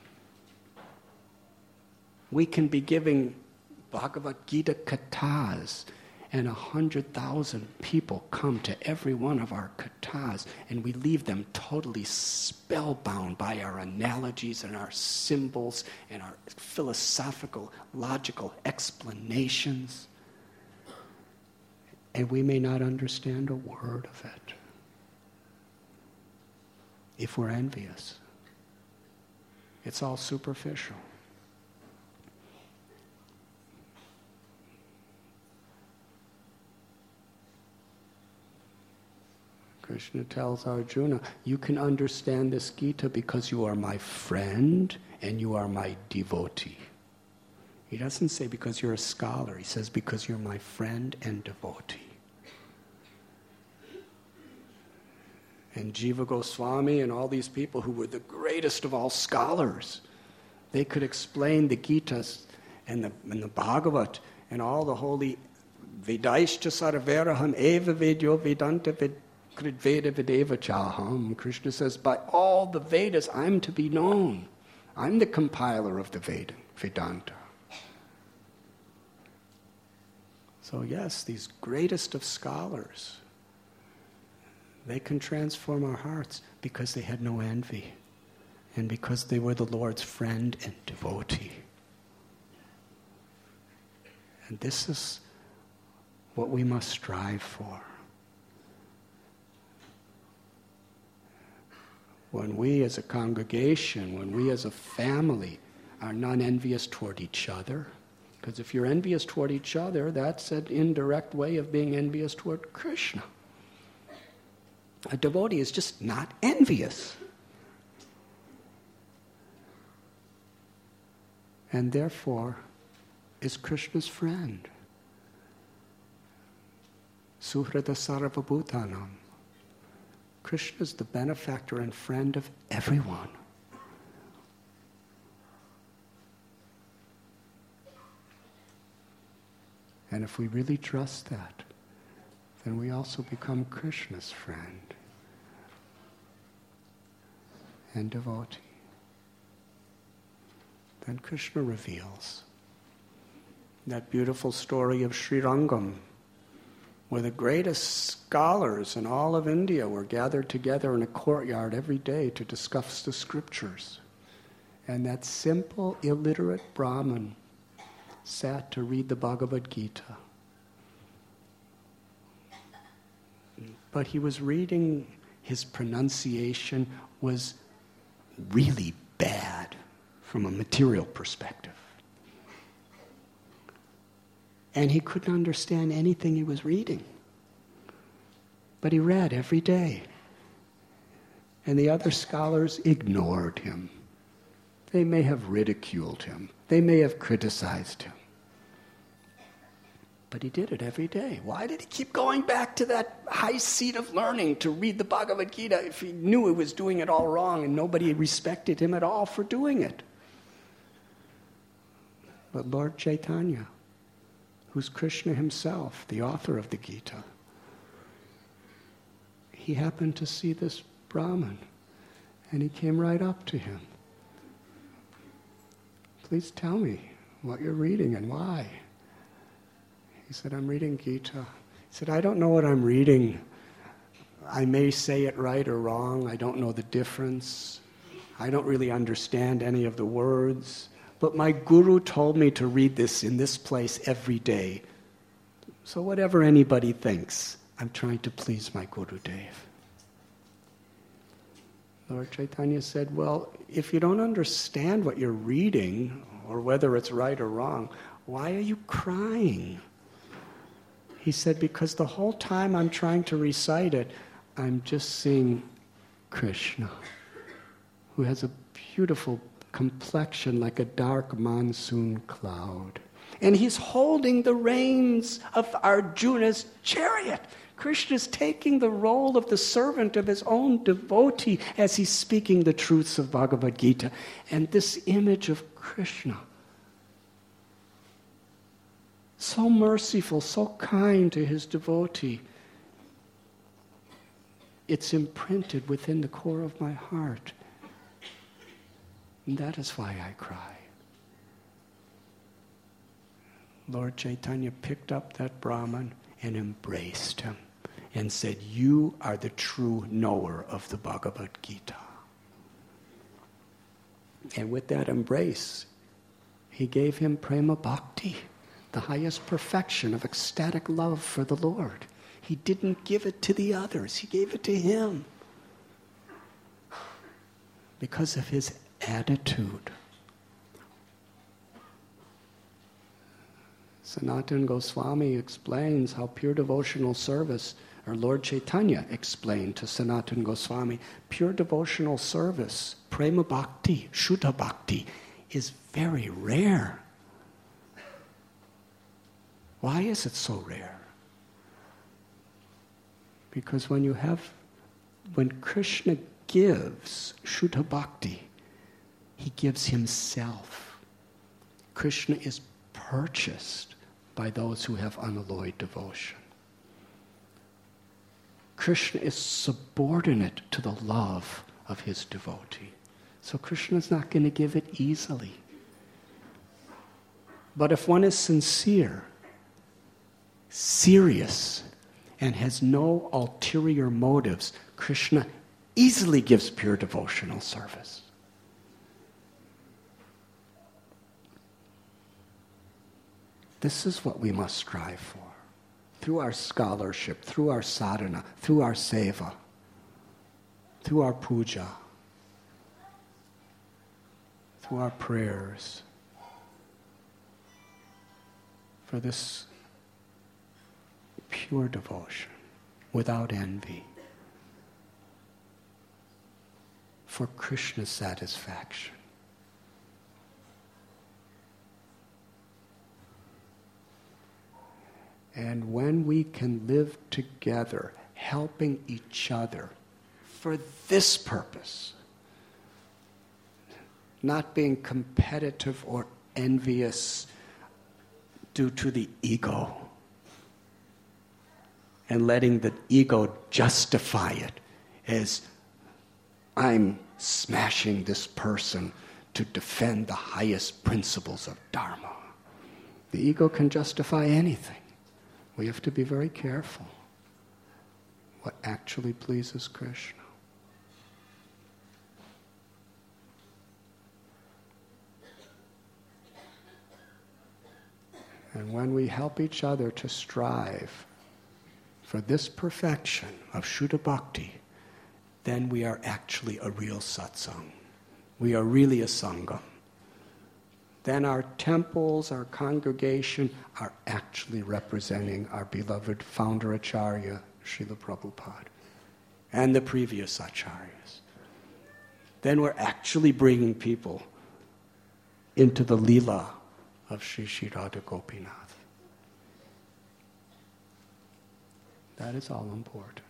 We can be giving Bhagavad Gita kathas, and 100,000 people come to every one of our kathas, and we leave them totally spellbound by our analogies and our symbols and our philosophical, logical explanations. And we may not understand a word of it if we're envious. It's all superficial. Krishna tells Arjuna, you can understand this Gita because you are my friend and you are my devotee. He doesn't say because you're a scholar. He says because you're my friend and devotee. And Jiva Goswami and all these people who were the greatest of all scholars, they could explain the Gitas and the Bhagavat and all the holy Vedaishcha Sarvaraham Eva Vedyo Vedanta Veda Vedeva Chaham. Krishna says, by all the Vedas, I'm to be known. I'm the compiler of the Vedanta. So yes, these greatest of scholars, they can transform our hearts because they had no envy and because they were the Lord's friend and devotee. And this is what we must strive for. When we as a congregation, when we as a family are not envious toward each other, because if you're envious toward each other, that's an indirect way of being envious toward Krishna. A devotee is just not envious. And therefore is Krishna's friend. Suhrita Sarvabhutanam. Krishna is the benefactor and friend of everyone. And if we really trust that, then we also become Krishna's friend and devotee. Then Krishna reveals that beautiful story of Srirangam, where the greatest scholars in all of India were gathered together in a courtyard every day to discuss the scriptures. And that simple, illiterate Brahmin sat to read the Bhagavad Gita. But he was reading, his pronunciation was really bad from a material perspective. And he couldn't understand anything he was reading. But he read every day. And the other scholars ignored him. They may have ridiculed him. They may have criticized him. But he did it every day. Why did he keep going back to that high seat of learning to read the Bhagavad Gita if he knew he was doing it all wrong and nobody respected him at all for doing it? But Lord Chaitanya, who's Krishna himself, the author of the Gita, he happened to see this Brahmin, and he came right up to him. Please tell me what you're reading and why. He said, I'm reading Gita. He said, I don't know what I'm reading. I may say it right or wrong. I don't know the difference. I don't really understand any of the words. But my guru told me to read this in this place every day. So whatever anybody thinks, I'm trying to please my Gurudev. Lord Chaitanya said, well, if you don't understand what you're reading, or whether it's right or wrong, why are you crying? He said, because the whole time I'm trying to recite it, I'm just seeing Krishna, who has a beautiful complexion like a dark monsoon cloud. And he's holding the reins of Arjuna's chariot. Krishna's taking the role of the servant of his own devotee as he's speaking the truths of Bhagavad Gita. And this image of Krishna, so merciful, so kind to his devotee, it's imprinted within the core of my heart. And that is why I cry. Lord Chaitanya picked up that Brahmin and embraced him and said, you are the true knower of the Bhagavad Gita. And with that embrace, he gave him prema bhakti, the highest perfection of ecstatic love for the Lord. He didn't give it to the others. He gave it to him because of his attitude. Sanatana Goswami explains how pure devotional service, or Lord Chaitanya explained to Sanatana Goswami, pure devotional service, prema bhakti, shuddha bhakti, is very rare. Why is it so rare? Because when Krishna gives shuddha bhakti, he gives himself. Krishna is purchased by those who have unalloyed devotion. Krishna is subordinate to the love of his devotee. So Krishna is not going to give it easily. But if one is sincere, serious, and has no ulterior motives, Krishna easily gives pure devotional service. This is what we must strive for. Through our scholarship, through our sadhana, through our seva, through our puja, through our prayers, for this pure devotion, without envy, for Krishna's satisfaction. And when we can live together, helping each other for this purpose, not being competitive or envious due to the ego, and letting the ego justify it as I'm smashing this person to defend the highest principles of Dharma. The ego can justify anything We have to be very careful what actually pleases Krishna. And when we help each other to strive for this perfection of Shuddha Bhakti, then we are actually a real satsang. We are really a sangam. Then our temples, our congregation are actually representing our beloved founder Acharya, Srila Prabhupada, and the previous Acharyas. Then we're actually bringing people into the Leela of Sri Sri Radha Gopinath. That is all important.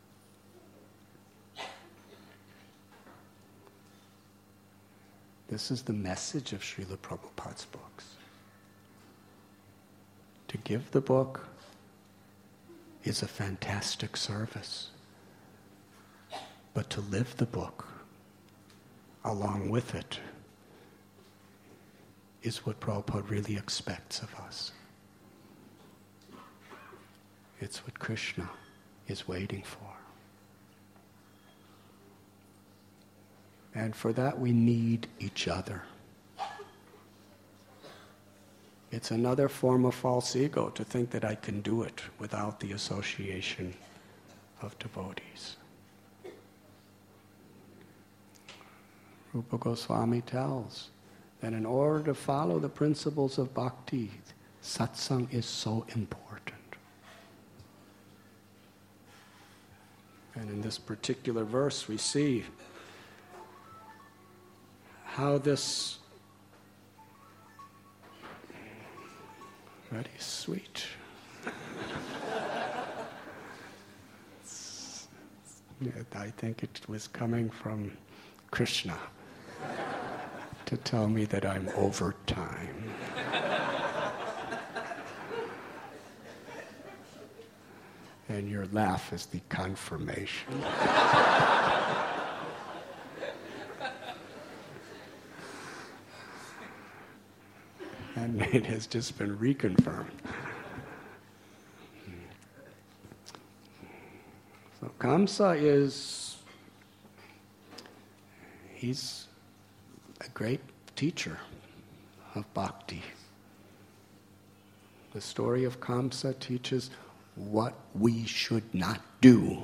This is the message of Srila Prabhupada's books. To give the book is a fantastic service. But to live the book along with it is what Prabhupada really expects of us. It's what Krishna is waiting for. And for that we need each other. It's another form of false ego to think that I can do it without the association of devotees. Rupa Goswami tells that in order to follow the principles of bhakti, satsang is so important. And in this particular verse we see how this very sweet I think it was coming from Krishna to tell me that I'm over time. And your laugh is the confirmation. And it has just been reconfirmed. So Kamsa he's a great teacher of bhakti. The story of Kamsa teaches what we should not do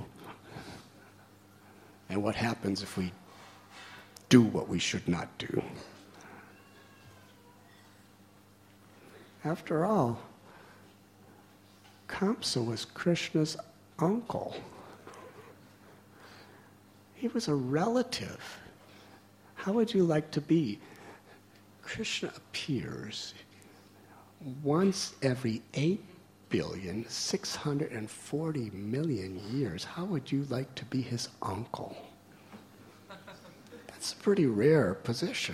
and what happens if we do what we should not do. After all, Kamsa was Krishna's uncle. He was a relative. How would you like to be? Krishna appears once every 8,640,000,000 years. How would you like to be his uncle? That's a pretty rare position.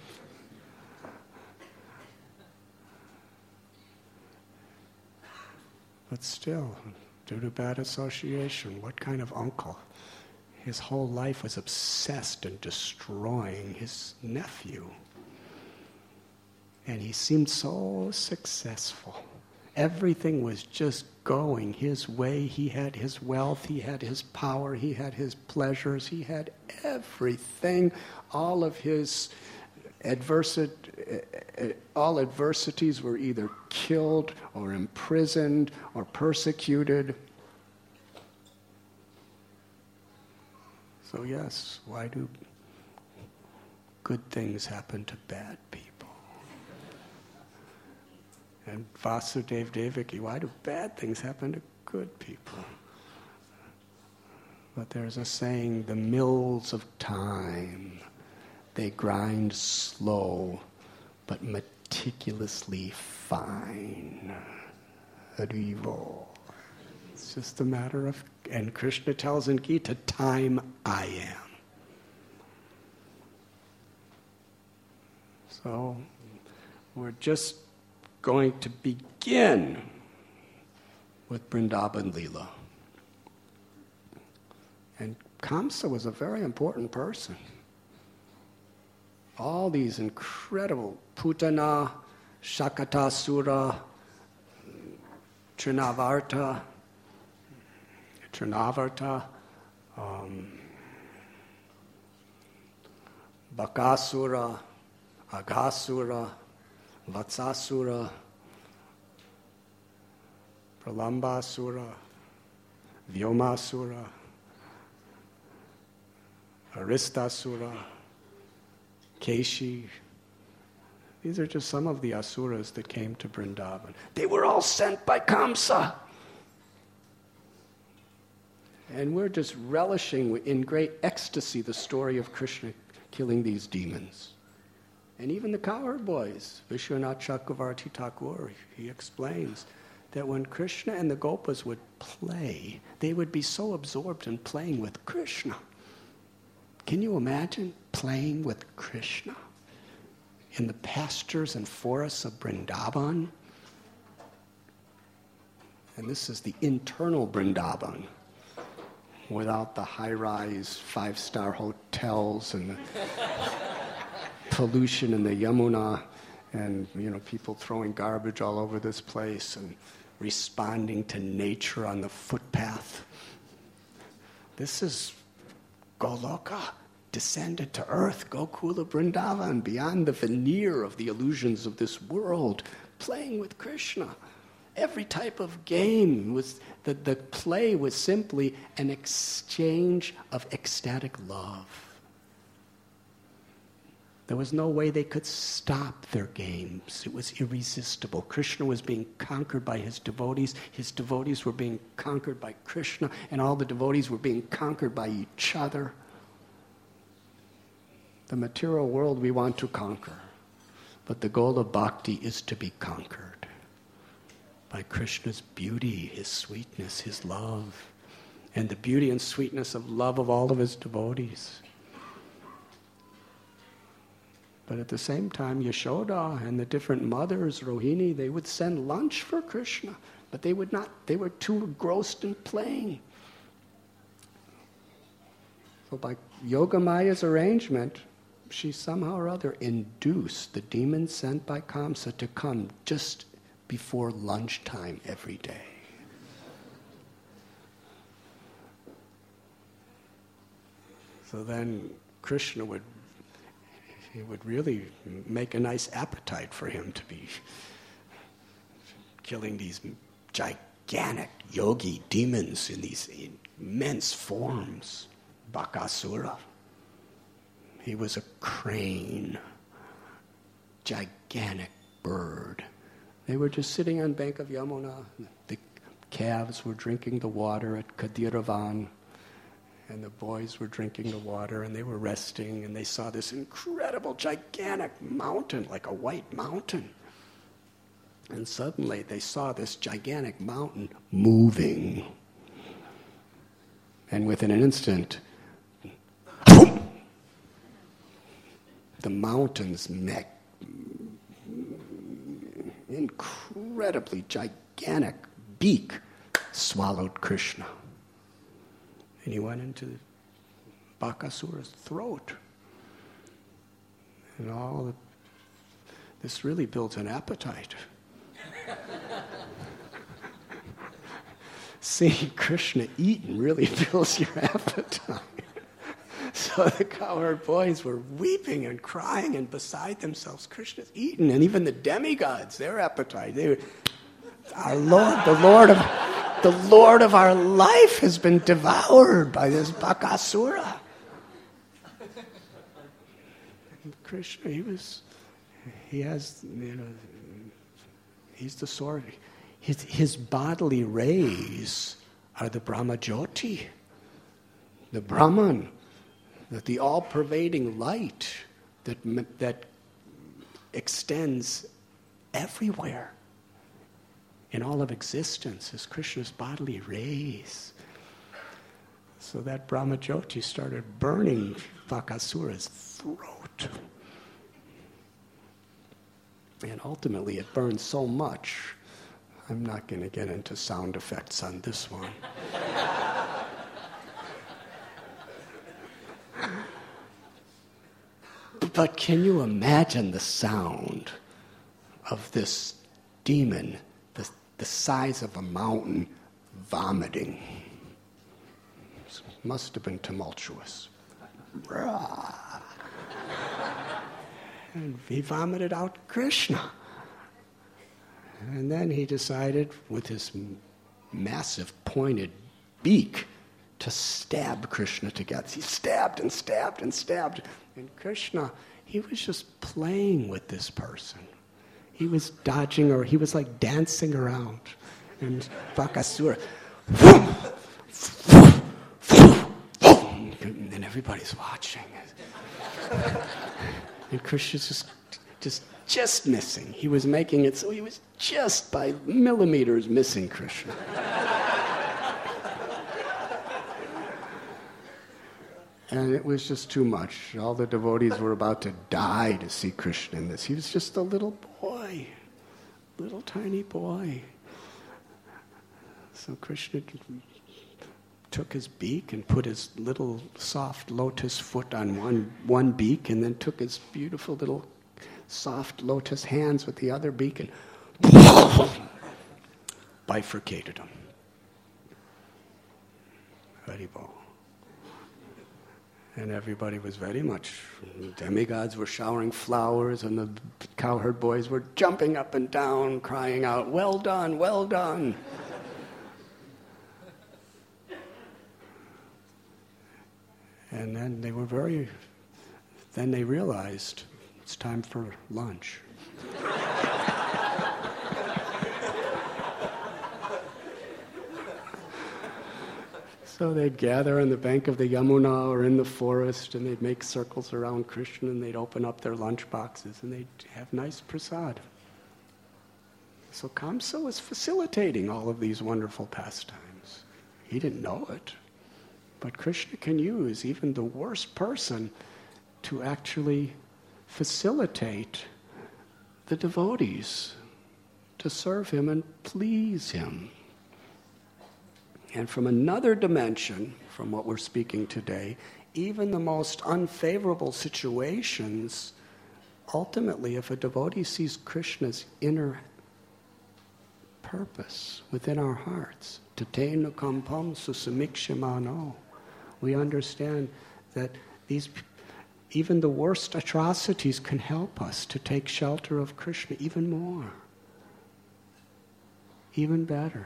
But still, due to bad association, what kind of uncle? His whole life was obsessed in destroying his nephew. And he seemed so successful. Everything was just going his way. He had his wealth, he had his power, he had his pleasures, he had everything. All of his adversities were either killed or imprisoned or persecuted. So yes, why do good things happen to bad people? And Vasudeva Devaki, why do bad things happen to good people? But there's a saying, the mills of time, they grind slow, but meticulously fine. Harivo. It's just a matter of, and Krishna tells in Gita, time I am. So, we're just going to begin with Vrindavan Leela. And Kamsa was a very important person. All these incredible Putana, Shakatasura, Trinavarta, Bakasura, Aghasura, Vatsasura, Pralambasura, Vyomasura, Aristasura, Keshi. These are just some of the asuras that came to Vrindavan. They were all sent by Kamsa. And we're just relishing in great ecstasy the story of Krishna killing these demons. And even the cowherd boys, Vishwanath Chakravarti Thakur, he explains that when Krishna and the Gopas would play, they would be so absorbed in playing with Krishna. Can you imagine playing with Krishna in the pastures and forests of Vrindavan? And this is the internal Vrindavan, without the high-rise 5-star hotels and the pollution in the Yamuna, and people throwing garbage all over this place and responding to nature on the footpath. This is Goloka, descended to earth, Gokula Vrindavan, beyond the veneer of the illusions of this world, playing with Krishna. Every type of game was, the play was simply an exchange of ecstatic love. There was no way they could stop their games. It was irresistible. Krishna was being conquered by his devotees were being conquered by Krishna, and all the devotees were being conquered by each other. The material world we want to conquer, but the goal of bhakti is to be conquered by Krishna's beauty, his sweetness, his love, and the beauty and sweetness of love of all of his devotees. But at the same time, Yashoda and the different mothers, Rohini, they would send lunch for Krishna, but they would not, they were too engrossed in playing. So by Yogamaya's arrangement, she somehow or other induced the demons sent by Kamsa to come just before lunchtime every day. So then Krishna would really make a nice appetite for him to be killing these gigantic yogi demons in these immense forms. Bakasura. He was a crane, gigantic bird. They were just sitting on bank of Yamuna. The calves were drinking the water at Kadiravan, and the boys were drinking the water, and they were resting, and they saw this incredible, gigantic mountain, like a white mountain. And suddenly they saw this gigantic mountain moving. And within an instant, the mountain's incredibly gigantic beak swallowed Krishna. And he went into Bakasura's throat. And this really builds an appetite. Seeing Krishna eaten really builds your appetite. So the cowherd boys were weeping and crying and beside themselves. Krishna's eaten, and even the demigods, their appetite. Our Lord, the Lord of our life has been devoured by this Bakasura. Krishna, he's the sword. His bodily rays are the Brahmajyoti, the Brahman, the all-pervading light that extends everywhere in all of existence is Krishna's bodily rays. So that Brahmajyoti started burning Bakasura's throat. And ultimately it burned so much, I'm not going to get into sound effects on this one. But can you imagine the sound of this demon, the the size of a mountain, vomiting. Must have been tumultuous. And he vomited out Krishna. And then he decided, with his massive pointed beak, to stab Krishna to death. He stabbed and stabbed and stabbed. And Krishna, he was just playing with this person. He was dodging, or he was like dancing around. And Bakasura, and everybody's watching. And Krishna's just missing. He was making it so he was just by millimeters missing Krishna. And it was just too much. All the devotees were about to die to see Krishna in this. He was just a little boy, little tiny boy. So Krishna took his beak and put his little soft lotus foot on one beak, and then took his beautiful little soft lotus hands with the other beak and bifurcated them. Haribol. And everybody was very much, demigods were showering flowers, and the cowherd boys were jumping up and down, crying out, "Well done, well done." And then they realized it's time for lunch. So they'd gather on the bank of the Yamuna or in the forest, and they'd make circles around Krishna, and they'd open up their lunch boxes, and they'd have nice prasad. So Kamsa was facilitating all of these wonderful pastimes. He didn't know it. But Krishna can use even the worst person to actually facilitate the devotees to serve him and please him. And from another dimension, from what we're speaking today, even the most unfavorable situations, ultimately, if a devotee sees Krishna's inner purpose within our hearts, tatena kampam susamikshimano, we understand that even the worst atrocities can help us to take shelter of Krishna even more, even better.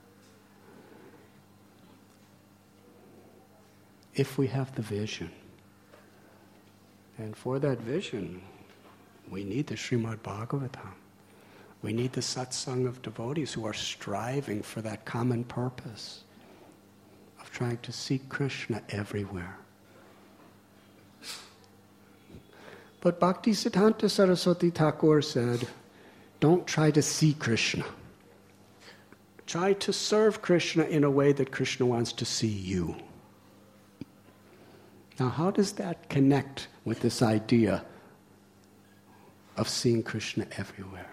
If we have the vision. And for that vision, we need the Srimad Bhagavatam. We need the satsang of devotees who are striving for that common purpose of trying to seek Krishna everywhere. But Bhaktisiddhanta Saraswati Thakur said, don't try to see Krishna. Try to serve Krishna in a way that Krishna wants to see you. Now, how does that connect with this idea of seeing Krishna everywhere?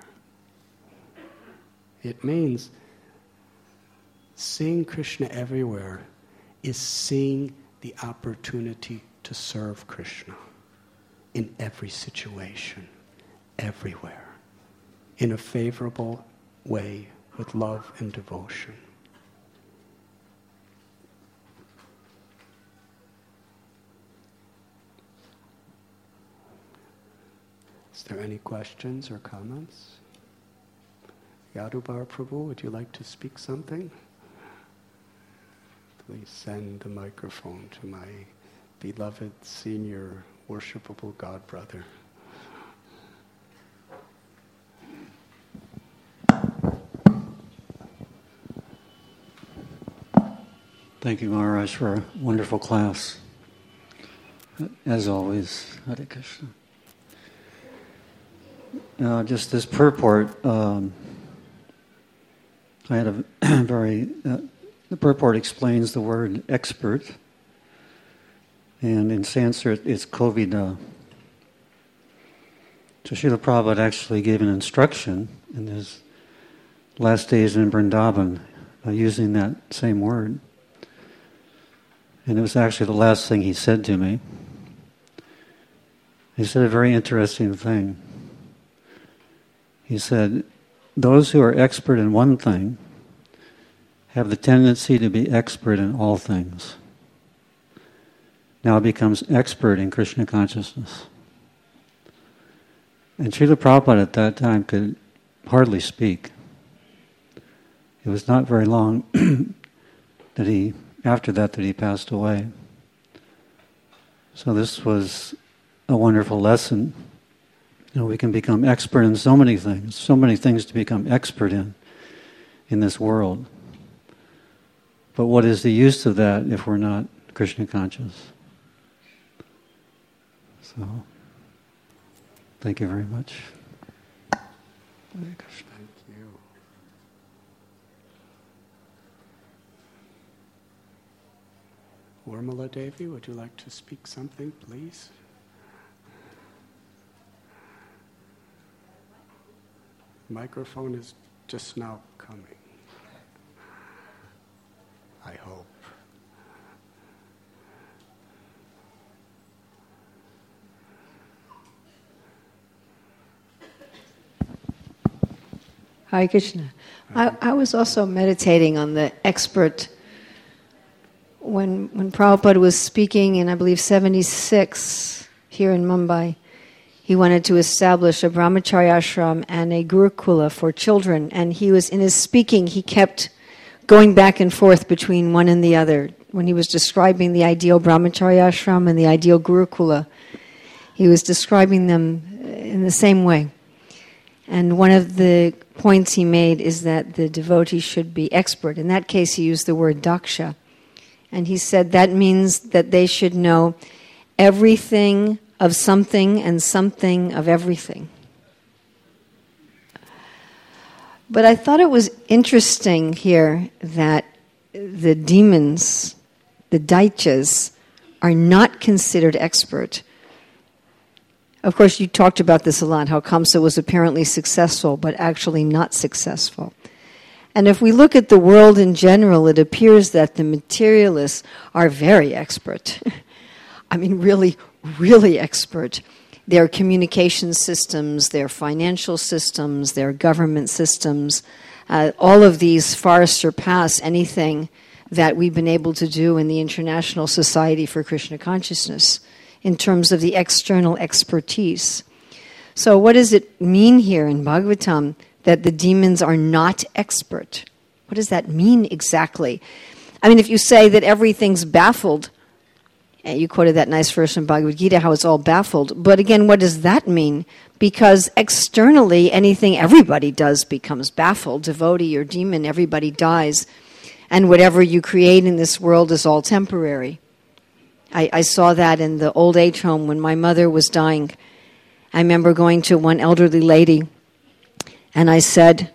It means seeing Krishna everywhere is seeing the opportunity to serve Krishna in every situation, everywhere, in a favorable way with love and devotion. Is there any questions or comments? Yadubar Prabhu, would you like to speak something? Please send the microphone to my beloved senior worshipable God brother. Thank you, Maharaj, for a wonderful class. As always, Hare Krishna. Just this purport, I had a the purport explains the word expert, and in Sanskrit it's kovida. So Srila Prabhupada actually gave an instruction in his last days in Vrindavan using that same word. And it was actually the last thing he said to me. He said a very interesting thing. He said, those who are expert in one thing have the tendency to be expert in all things. Now becomes expert in Krishna consciousness. And Srila Prabhupada at that time could hardly speak. It was not very long after that he passed away. So this was a wonderful lesson. We can become expert in so many things to become expert in this world. But what is the use of that if we're not Krishna conscious? So, thank you very much. Thank you. Urmila Devi, would you like to speak something, please? Microphone is just now coming. I hope. Hare Krishna. I was also meditating on the expert when Prabhupada was speaking in, I believe, 76 here in Mumbai. He wanted to establish a brahmacharya ashram and a gurukula for children, and he was, in his speaking, he kept going back and forth between one and the other. When he was describing the ideal brahmacharya ashram and the ideal gurukula, he was describing them in the same way. And one of the points he made is that the devotee should be expert. In that case, he used the word daksha. And he said that means that they should know everything of something and something of everything. But I thought it was interesting here that the demons, the daityas, are not considered expert. Of course, you talked about this a lot, how Kamsa was apparently successful, but actually not successful. And if we look at the world in general, it appears that the materialists are very expert. I mean, really, really expert. Their communication systems, their financial systems, their government systems, all of these far surpass anything that we've been able to do in the International Society for Krishna Consciousness in terms of the external expertise. So what does it mean here in Bhagavatam that the demons are not expert? What does that mean exactly? I mean, if you say that everything's baffled, and you quoted that nice verse in Bhagavad Gita, how it's all baffled, but again, what does that mean? Because externally, anything everybody does becomes baffled. Devotee or demon, everybody dies. And whatever you create in this world is all temporary. I saw that in the old age home when my mother was dying. I remember going to one elderly lady, and I said,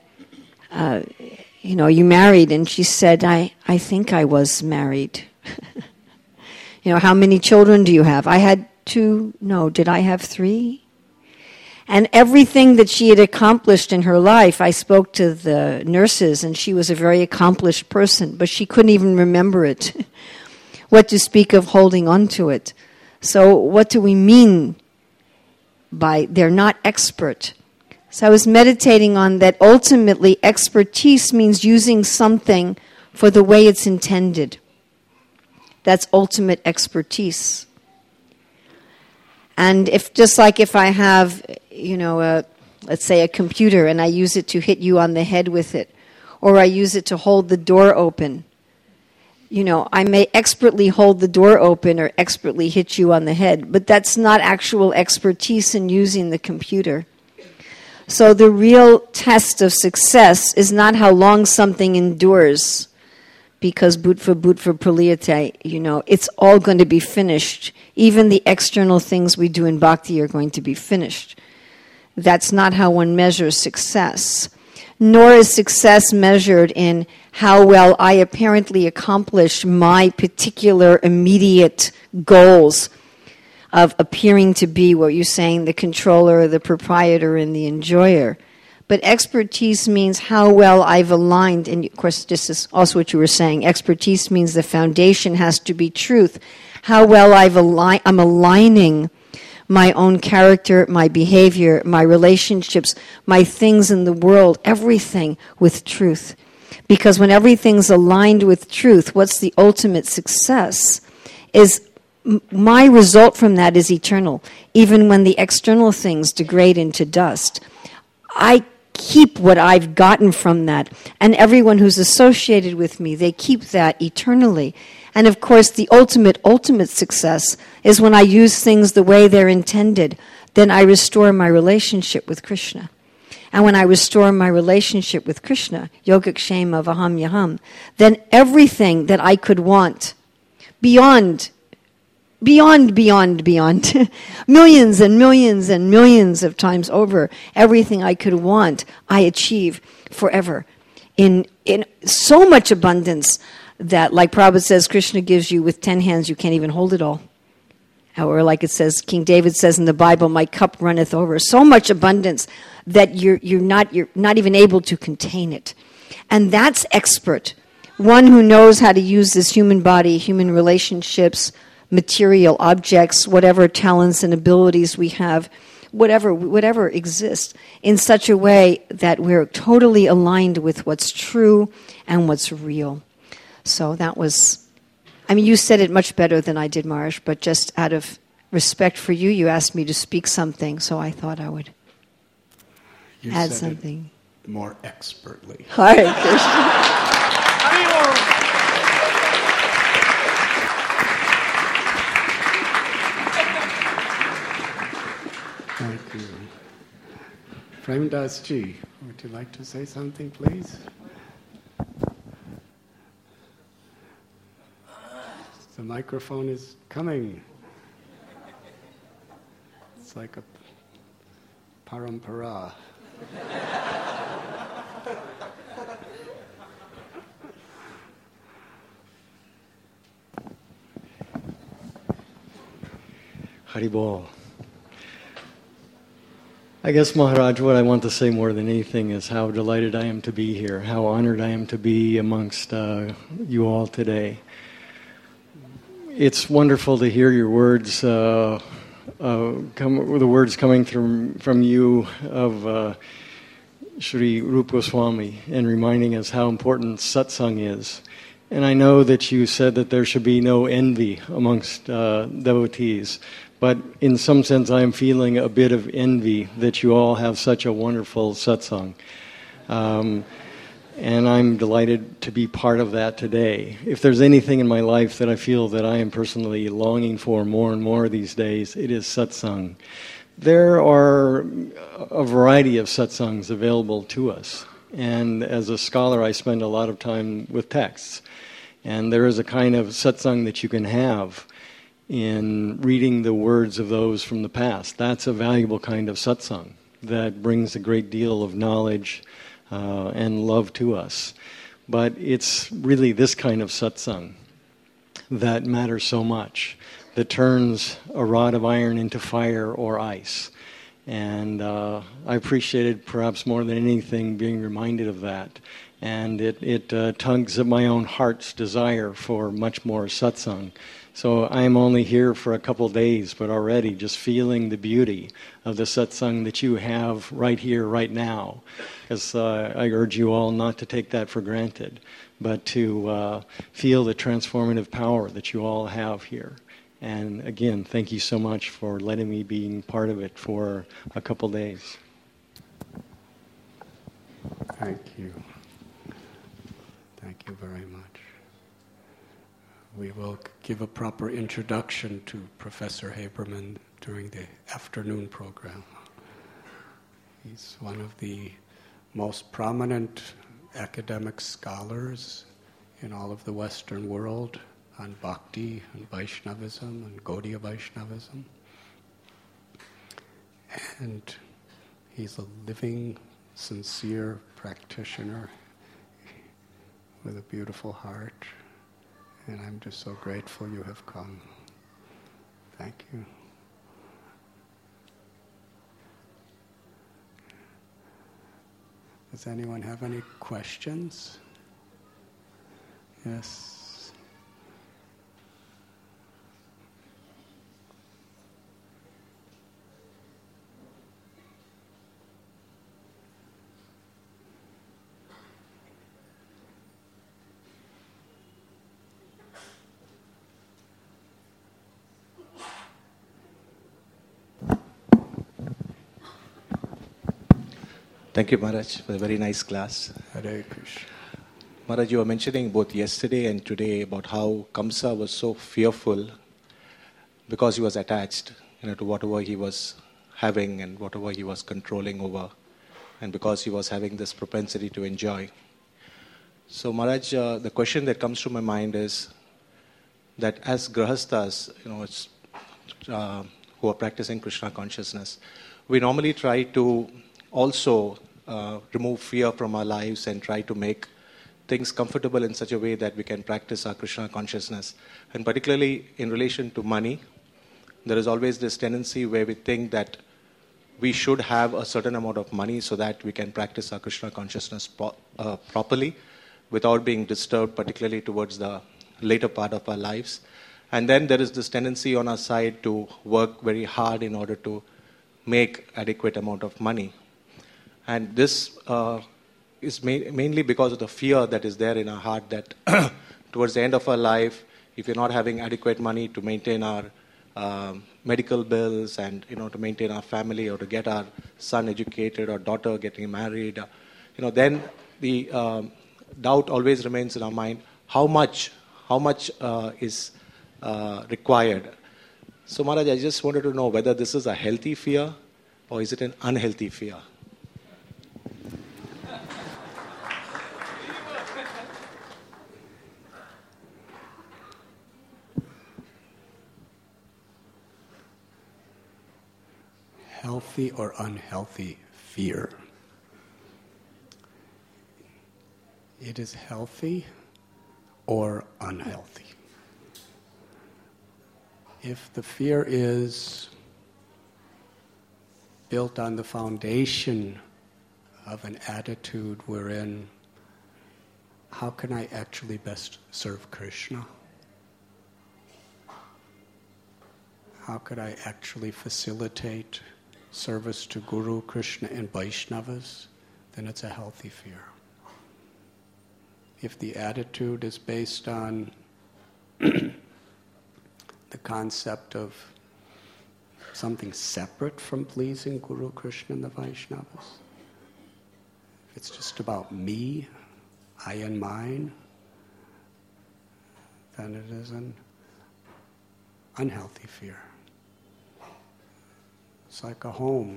you married? And she said, I think I was married. How many children do you have? I had 2. No, did I have 3? And everything that she had accomplished in her life, I spoke to the nurses, and she was a very accomplished person, but she couldn't even remember it. What to speak of holding on to it. So what do we mean by they're not expert? So I was meditating on that ultimately expertise means using something for the way it's intended. That's ultimate expertise. And if I have, let's say a computer and I use it to hit you on the head with it, or I use it to hold the door open, I may expertly hold the door open or expertly hit you on the head, but that's not actual expertise in using the computer. So the real test of success is not how long something endures, because bhutva praliyate, it's all going to be finished. Even the external things we do in bhakti are going to be finished. That's not how one measures success. Nor is success measured in how well I apparently accomplish my particular immediate goals of appearing to be what you're saying, the controller, the proprietor, and the enjoyer. But expertise means how well I've aligned, and of course this is also what you were saying, expertise means the foundation has to be truth. How well I'm aligning my own character, my behavior, my relationships, my things in the world, everything with truth. Because when everything's aligned with truth, what's the ultimate success is my result from that is eternal. Even when the external things degrade into dust, I keep what I've gotten from that. And everyone who's associated with me, they keep that eternally. And of course, the ultimate success is when I use things the way they're intended. Then I restore my relationship with Krishna. And when I restore my relationship with Krishna, yogakshema vaham yaham, then everything that I could want, beyond, millions and millions and millions of times over, everything I could want, I achieve forever. In so much abundance that, like Prabhupada says, Krishna gives you with 10 hands, you can't even hold it all. Or like it says, King David says in the Bible, my cup runneth over. So much abundance that you're not even able to contain it. And that's expert. One who knows how to use this human body, human relationships, material objects, whatever talents and abilities we have, whatever exists, in such a way that we're totally aligned with what's true and what's real. So that was... I mean, you said it much better than I did, Maharaj, but just out of respect for you, you asked me to speak something, so I thought I would add something. More expertly. Hare Krishna. Thank you. Premdas ji, would you like to say something, please? The microphone is coming. It's like a parampara. Haribol. I guess, Maharaj, what I want to say more than anything is how delighted I am to be here, how honored I am to be amongst you all today. It's wonderful to hear your words, the words coming from you of Sri Rupa Goswami, and reminding us how important satsang is. And I know that you said that there should be no envy amongst devotees, but in some sense I am feeling a bit of envy that you all have such a wonderful satsang. And I'm delighted to be part of that today. If there's anything in my life that I feel that I am personally longing for more and more these days, it is satsang. There are a variety of satsangs available to us. And as a scholar, I spend a lot of time with texts. And there is a kind of satsang that you can have in reading the words of those from the past. That's a valuable kind of satsang that brings a great deal of knowledge and love to us. But it's really this kind of satsang that matters so much, that turns a rod of iron into fire or ice. And I appreciated perhaps more than anything being reminded of that. And it tugs at my own heart's desire for much more satsang. So I'm only here for a couple days, but already just feeling the beauty of the satsang that you have right here, right now. Because I urge you all not to take that for granted, but to feel the transformative power that you all have here. And again, thank you so much for letting me be part of it for a couple days. Thank you. Thank you very much. We will give a proper introduction to Professor Haberman during the afternoon program. He's one of the most prominent academic scholars in all of the Western world on Bhakti and Vaishnavism and Gaudiya Vaishnavism. And he's a living, sincere practitioner with a beautiful heart. And I'm just so grateful you have come. Thank you. Does anyone have any questions? Yes. Thank you, Maharaj, for a very nice class. Hare Krishna. Maharaj, you were mentioning both yesterday and today about how Kamsa was so fearful because he was attached, to whatever he was having and whatever he was controlling over, and because he was having this propensity to enjoy. So, Maharaj, the question that comes to my mind is that as grahasthas, who are practicing Krishna consciousness, we normally try to also remove fear from our lives and try to make things comfortable in such a way that we can practice our Krishna consciousness. And particularly in relation to money, there is always this tendency where we think that we should have a certain amount of money so that we can practice our Krishna consciousness properly without being disturbed, particularly towards the later part of our lives. And then there is this tendency on our side to work very hard in order to make adequate amount of money. And this is mainly because of the fear that is there in our heart that towards the end of our life, if we're not having adequate money to maintain our medical bills and to maintain our family or to get our son educated or daughter getting married, then the doubt always remains in our mind: how much is required. So, Maharaj, I just wanted to know whether this is a healthy fear or is it an unhealthy fear? Healthy or unhealthy fear? It is healthy or unhealthy. If the fear is built on the foundation of an attitude wherein, how can I actually best serve Krishna? How could I actually facilitate service to Guru, Krishna, and Vaishnavas? Then it's a healthy fear. If the attitude is based on the concept of something separate from pleasing Guru, Krishna, and the Vaishnavas, if it's just about me, I and mine, then it is an unhealthy fear. It's like a home.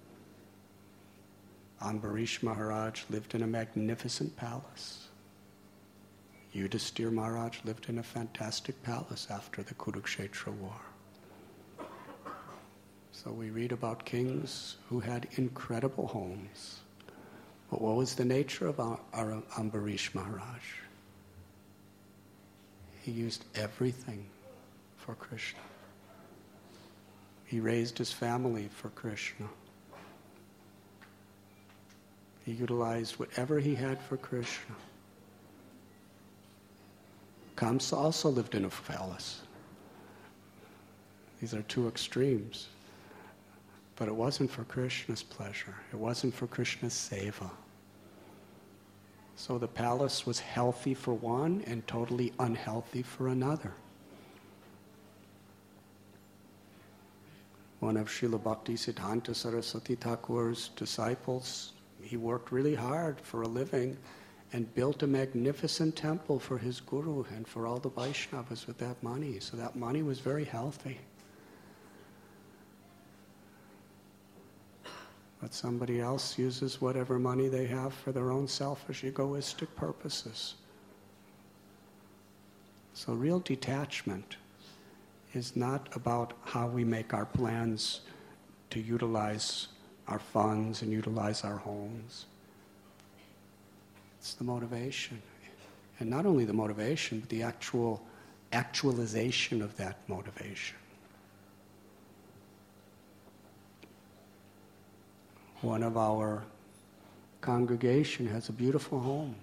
Ambarish Maharaj lived in a magnificent palace. Yudhisthira Maharaj lived in a fantastic palace after the Kurukshetra war. So we read about kings who had incredible homes. But what was the nature of our Ambarish Maharaj? He used everything for Krishna. He raised his family for Krishna. He utilized whatever he had for Krishna. Kamsa also lived in a palace. These are two extremes. But it wasn't for Krishna's pleasure. It wasn't for Krishna's seva. So the palace was healthy for one and totally unhealthy for another. One of Srila Bhakti Siddhanta Saraswati Thakur's disciples, he worked really hard for a living and built a magnificent temple for his guru and for all the Vaishnavas with that money. So that money was very healthy. But somebody else uses whatever money they have for their own selfish, egoistic purposes. So real detachment is not about how we make our plans to utilize our funds and utilize our homes. It's the motivation. And not only the motivation, but the actualization of that motivation. One of our congregation has a beautiful home.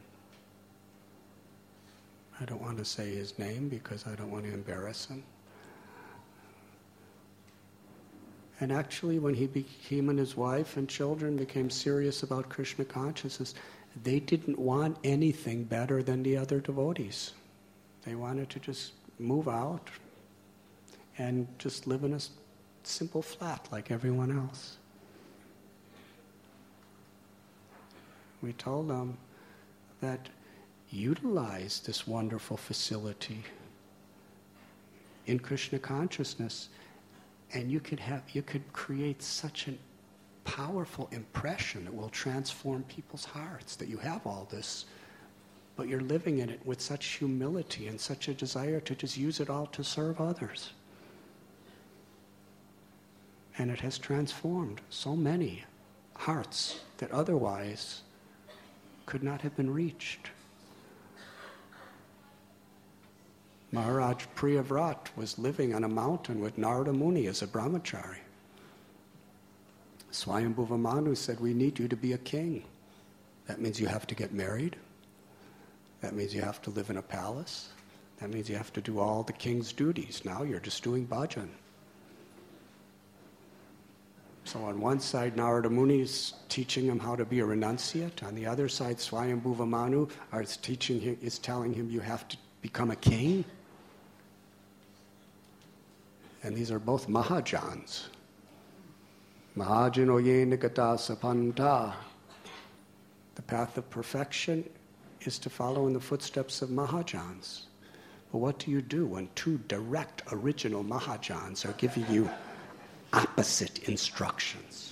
I don't want to say his name because I don't want to embarrass him. And actually, when he and his wife and children became serious about Krishna consciousness, they didn't want anything better than the other devotees. They wanted to just move out and just live in a simple flat like everyone else. We told them that utilize this wonderful facility in Krishna consciousness, and you could create such a powerful impression that will transform people's hearts, that you have all this, but you're living in it with such humility and such a desire to just use it all to serve others. And it has transformed so many hearts that otherwise could not have been reached. Maharaj Priyavrat was living on a mountain with Narada Muni as a brahmachari. Swayambhuva Manu said, "We need you to be a king. That means you have to get married. That means you have to live in a palace. That means you have to do all the king's duties. Now you're just doing bhajan." So on one side, Narada Muni is teaching him how to be a renunciate. On the other side, Swayambhuva Manu is telling him you have to become a king. And these are both Mahajans. Mahajano yena gata sapanta. The path of perfection is to follow in the footsteps of Mahajans. But what do you do when two direct original Mahajans are giving you opposite instructions?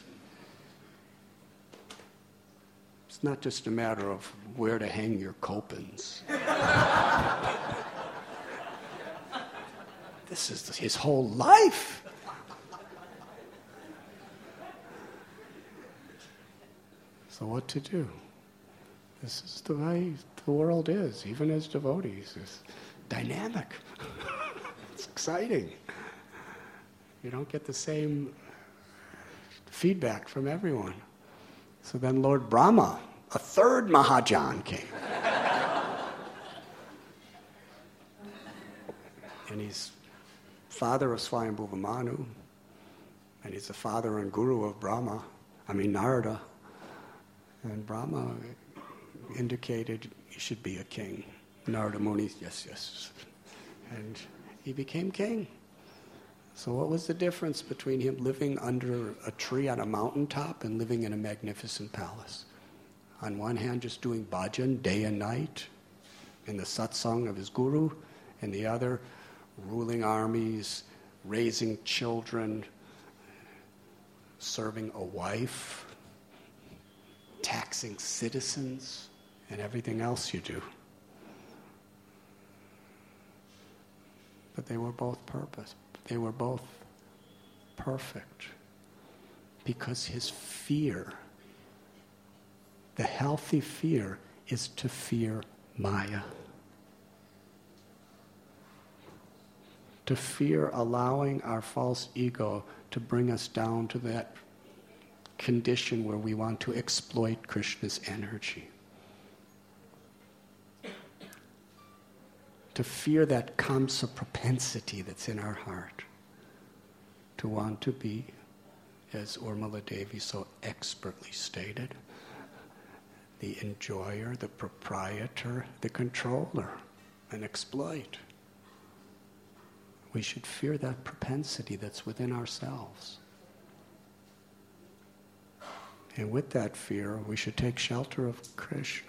It's not just a matter of where to hang your kopans. This is his whole life. So what to do? This is the way the world is, even as devotees. It's dynamic. It's exciting. You don't get the same feedback from everyone. So then Lord Brahma, a third Mahajan, came. And he's father of Swayambhuva Manu, and he's the father and guru of Narada. And Brahma indicated he should be a king. Narada Muni, yes. And he became king. So what was the difference between him living under a tree on a mountaintop and living in a magnificent palace? On one hand, just doing bhajan day and night in the satsang of his guru, and the other, ruling armies, raising children, serving a wife, taxing citizens, and everything else you do. But they were both They were both perfect because his fear, the healthy fear, is to fear Maya. To fear allowing our false ego to bring us down to that condition where we want to exploit Krishna's energy. To fear that kamsa propensity that's in our heart. To want to be, as Urmila Devi so expertly stated, the enjoyer, the proprietor, the controller, and exploit. We should fear that propensity that's within ourselves. And with that fear, we should take shelter of Krishna.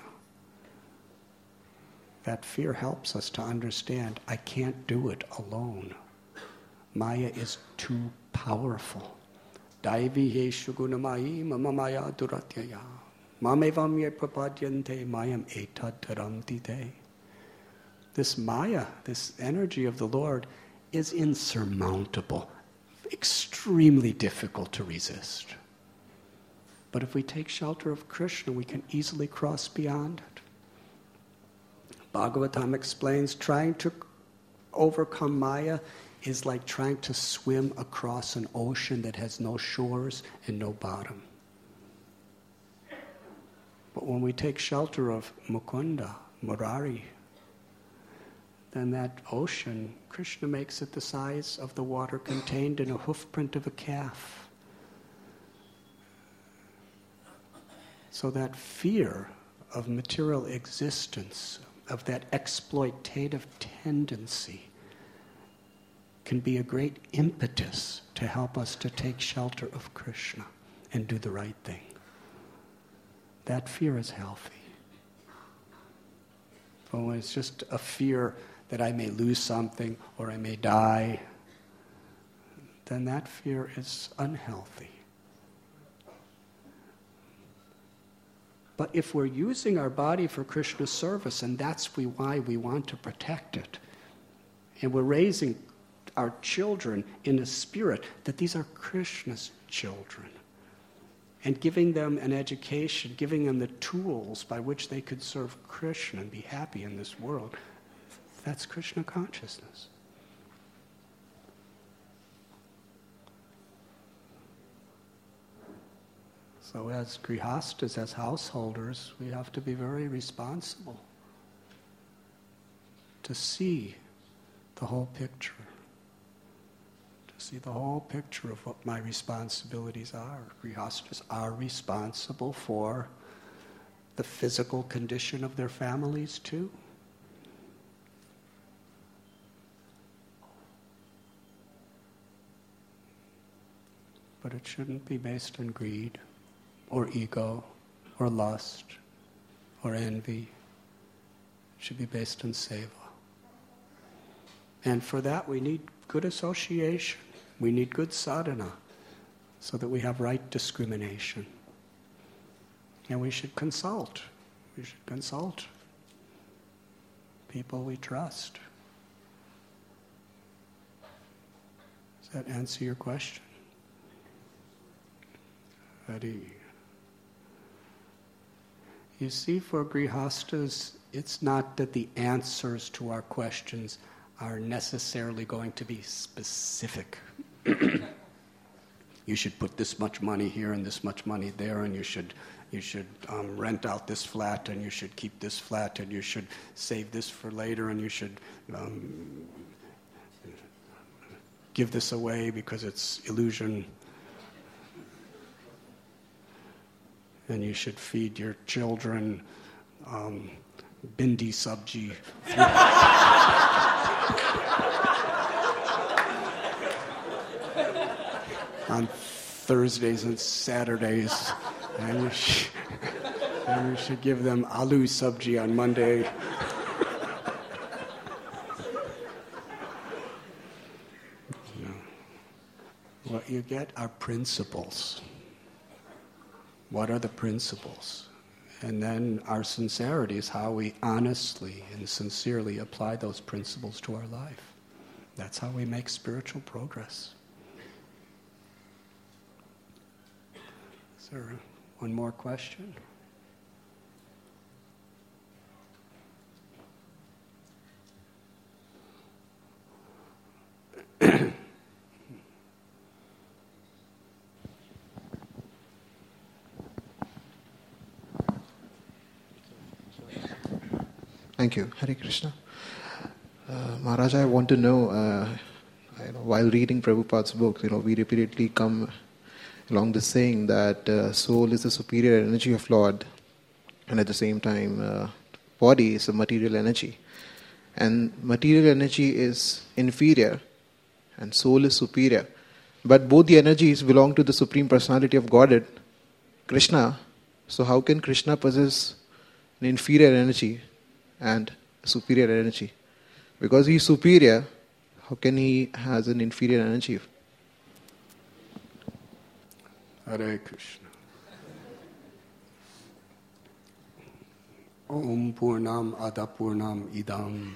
That fear helps us to understand, I can't do it alone. Maya is too powerful. Daivi yeshu gunamayi mama maya duratyaya. Mamevam ye prapadyante mayam etad taramti te. This Maya, this energy of the Lord, is insurmountable, extremely difficult to resist. But if we take shelter of Krishna, we can easily cross beyond it. Bhagavatam explains trying to overcome Maya is like trying to swim across an ocean that has no shores and no bottom. But when we take shelter of Mukunda, Murari, then that ocean, Krishna makes it the size of the water contained in a hoofprint of a calf. So that fear of material existence, of that exploitative tendency, can be a great impetus to help us to take shelter of Krishna and do the right thing. that fear is healthy. But when it's just a fear that I may lose something or I may die, then that fear is unhealthy. But if we're using our body for Krishna's service, and that's why we want to protect it, and we're raising our children in a spirit that these are Krishna's children, and giving them an education, giving them the tools by which they could serve Krishna and be happy in this world, that's Krishna consciousness. So as grihastas, as householders, we have to be very responsible to see the whole picture. To see the whole picture of what my responsibilities are. Grihastas are responsible for the physical condition of their families too. But it shouldn't be based on greed, or ego, or lust, or envy. It should be based on seva. And for that we need good association. We need good sadhana so that we have right discrimination. And we should consult. We should consult people we trust. Does that answer your question? Hari. You see, for grihastas, it's not that the answers to our questions are necessarily going to be specific. You should put this much money here and this much money there, and you should rent out this flat, and you should keep this flat, and you should save this for later, and you should give this away because it's illusion. And you should feed your children bindi sabji on Thursdays and Saturdays, and you should give them aloo sabji on Monday. What you get are principles. What are the principles? And then our sincerity is how we honestly and sincerely apply those principles to our life. That's how we make spiritual progress. Is there one more question? Thank you. Hare Krishna. Maharaj, I want to know, while reading Prabhupada's books, we repeatedly come along the saying that soul is the superior energy of Lord, and at the same time, body is a material energy. And material energy is inferior, and soul is superior. But both the energies belong to the Supreme Personality of Godhead, Krishna. So how can Krishna possess an inferior energy and superior energy? Because he is superior, how can he has an inferior energy? Hare Krishna. Om Purnam Adapurnam Idam.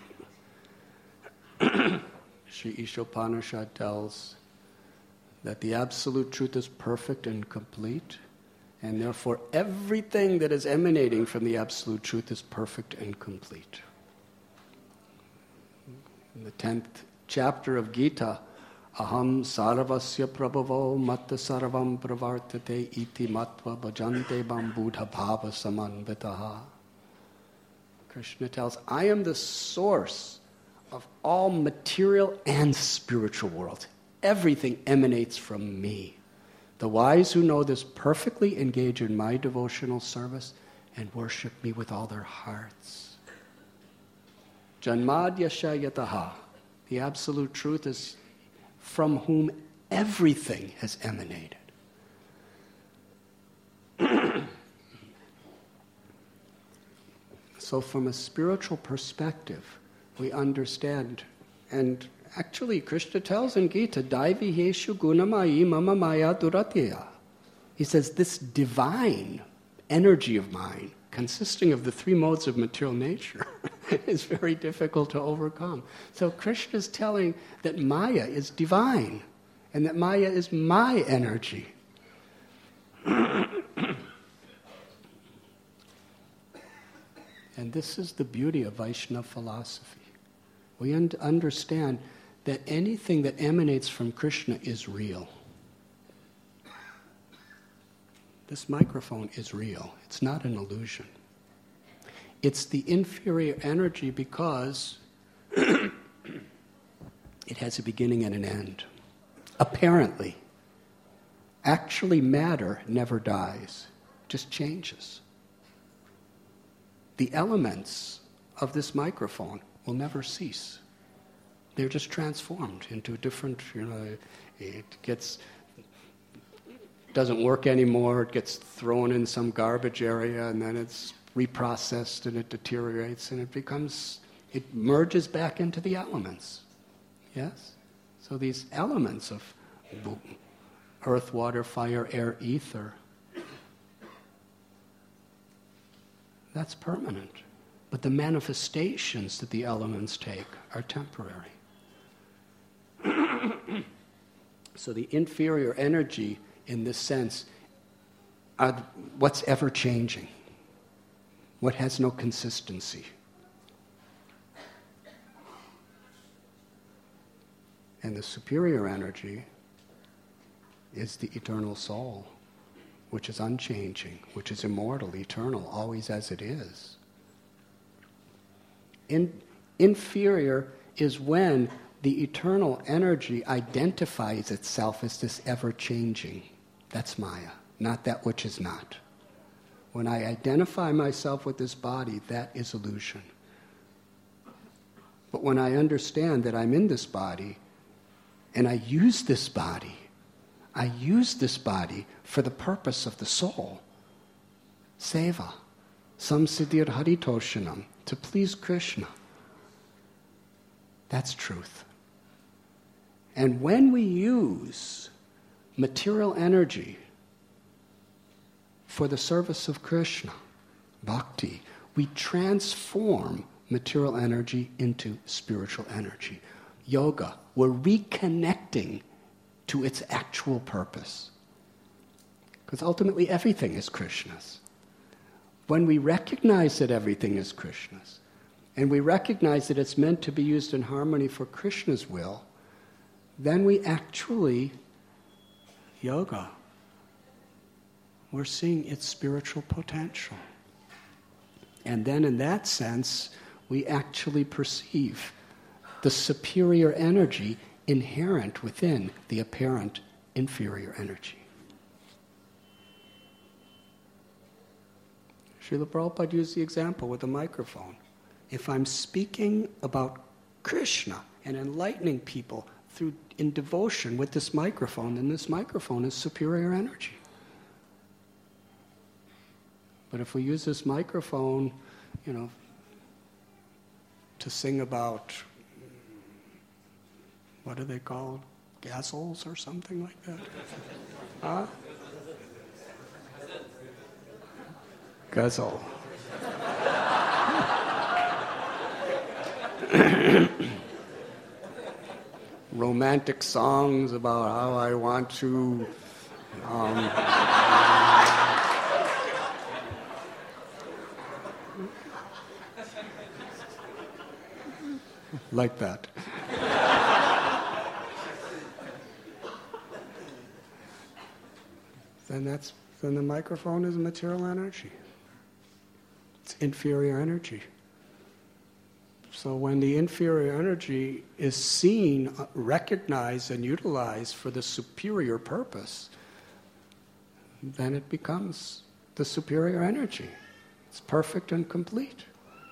Sri Ishopanishad tells that the Absolute Truth is perfect and complete, and therefore everything that is emanating from the Absolute Truth is perfect and complete. In the 10th chapter of Gita, Aham sarvasya prabhavo matta sarvam pravartate iti matva bhajante bambudha bhava samanvitaha. Krishna tells, I am the source of all material and spiritual worlds. Everything emanates from me. The wise who know this perfectly engage in my devotional service and worship me with all their hearts. Janmadhyasya yataha. The Absolute Truth is from whom everything has emanated. So from a spiritual perspective, we understand, and actually Krishna tells in Gita, Daivi heshu gunamayi mama maya duratya. He says this divine energy of mine, consisting of the three modes of material nature, is very difficult to overcome. So Krishna is telling that Maya is divine, and that Maya is my energy. And this is the beauty of Vaishnava philosophy. We understand that anything that emanates from Krishna is real. This microphone is real. It's not an illusion. It's the inferior energy because it has a beginning and an end. Apparently. Actually, matter never dies, just changes. The elements of this microphone will never cease. They're just transformed into a different, it doesn't work anymore, it gets thrown in some garbage area, and then it's reprocessed and it deteriorates, and it merges back into the elements. Yes? So these elements of earth, water, fire, air, ether, that's permanent. But the manifestations that the elements take are temporary. So the inferior energy, in this sense, are what's ever changing, what has no consistency. And the superior energy is the eternal soul, which is unchanging, which is immortal, eternal, always as it is. Inferior is when the eternal energy identifies itself as this ever-changing. That's Maya, not that which is not. When I identify myself with this body, that is illusion. But when I understand that I'm in this body, and I use this body for the purpose of the soul, seva, samsiddhir haritoshanam, to please Krishna. That's truth. And when we use material energy for the service of Krishna, bhakti, we transform material energy into spiritual energy. Yoga, we're reconnecting to its actual purpose. Because ultimately everything is Krishna's. When we recognize that everything is Krishna's, and we recognize that it's meant to be used in harmony for Krishna's will, then we actually, yoga, we're seeing its spiritual potential. And then in that sense, we actually perceive the superior energy inherent within the apparent inferior energy. Srila Prabhupada used the example with the microphone. If I'm speaking about Krishna and enlightening people in devotion with this microphone, then this microphone is superior energy. But if we use this microphone, to sing about, what are they called? Ghazals or something like that? Huh? Ghazal. Romantic songs about how I want to like that. Then the microphone is material energy. It's inferior energy. So when the inferior energy is seen, recognized, and utilized for the superior purpose, then it becomes the superior energy. It's perfect and complete.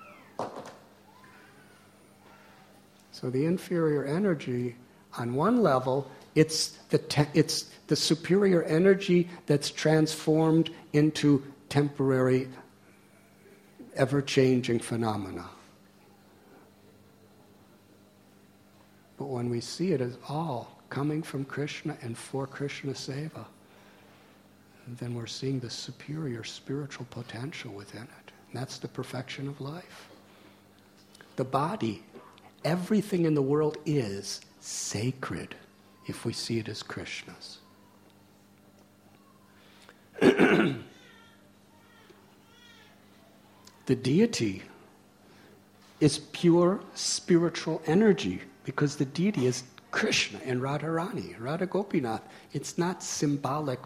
So the inferior energy, on one level, it's the superior energy that's transformed into temporary ever-changing phenomena. But when we see it as all coming from Krishna and for Krishna Seva, then we're seeing the superior spiritual potential within it. And that's the perfection of life. The body, everything in the world is sacred if we see it as Krishna's. The deity is pure spiritual energy because the deity is Krishna and Radharani, Radha Gopinath. It's not symbolic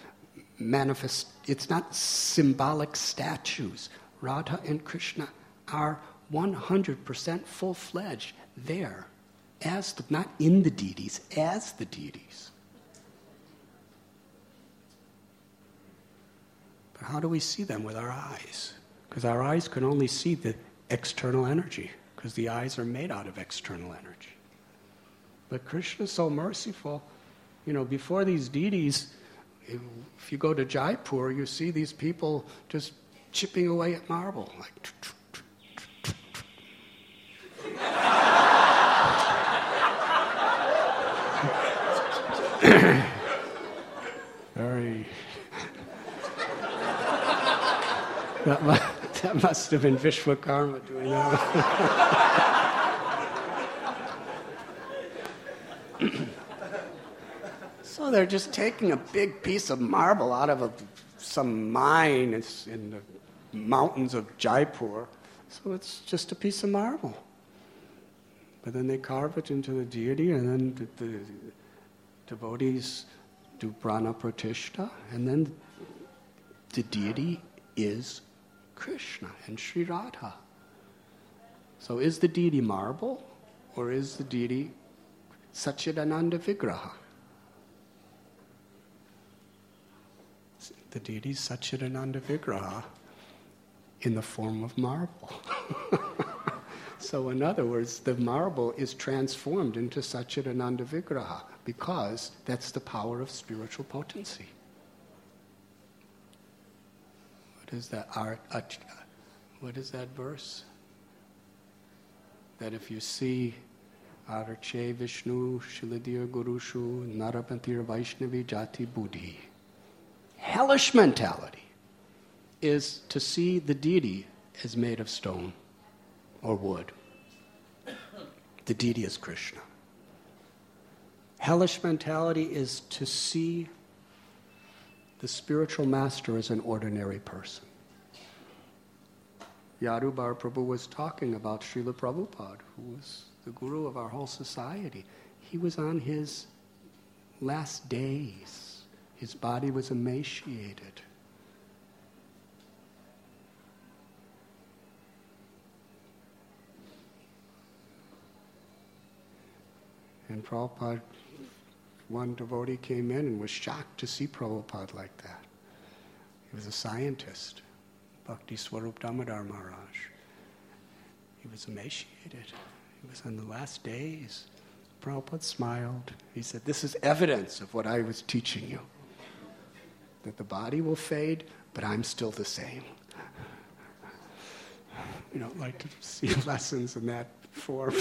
it's not symbolic statues. Radha and Krishna are 100% full-fledged there, not in the deities, as the deities. But how do we see them with our eyes? Because our eyes can only see the external energy, because the eyes are made out of external energy. But Krishna is so merciful. Before these deities, if you go to Jaipur, you see these people just chipping away at marble. Very... That must have been Vishwakarma doing that. So they're just taking a big piece of marble out of some mine in the mountains of Jaipur. So it's just a piece of marble. But then they carve it into the deity, and then the devotees do prana pratishta, and then the deity is Krishna and Sri Radha. So is the deity marble, or is the deity Satchidananda Vigraha? The deity is Satchidananda Vigraha in the form of marble. So in other words, the marble is transformed into Satchidananda Vigraha because that's the power of spiritual potency. What is that? What is that verse? That if you see Arche Vishnu Shiladir Gurushu Narapantir Vaishnavi Jati Buddhi, hellish mentality is to see the deity as made of stone or wood. The deity is Krishna. Hellish mentality is to see the spiritual master as an ordinary person. Yadubar Prabhu was talking about Srila Prabhupada, who was the guru of our whole society. He was on his last days. His body was emaciated. And Prabhupada, one devotee came in and was shocked to see Prabhupada like that. He was a scientist, Bhakti Swarup Damodar Maharaj. He was emaciated. He was on the last days. Prabhupada smiled. He said, "This is evidence of what I was teaching you. That the body will fade, but I'm still the same." We don't like to see lessons in that form.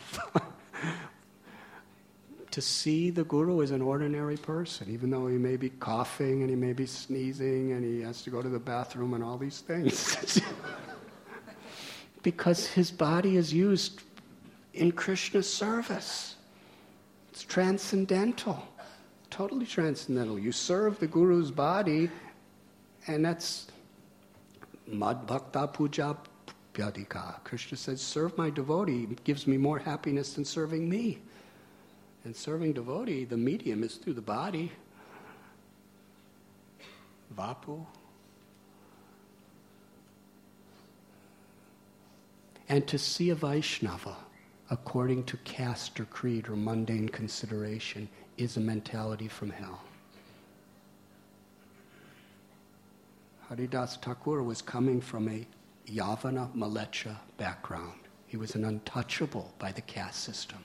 To see the guru as an ordinary person, even though he may be coughing and he may be sneezing and he has to go to the bathroom and all these things. Because his body is used in Krishna's service. It's transcendental, totally transcendental. You serve the guru's body, and that's mad bhakta puja pyadika. Krishna says, serve my devotee. It gives me more happiness than serving me. And serving devotee, the medium is through the body. Vapu. And to see a Vaishnava according to caste or creed or mundane consideration is a mentality from hell. Haridas Thakur was coming from a Yavana Malecha background. He was an untouchable by the caste system.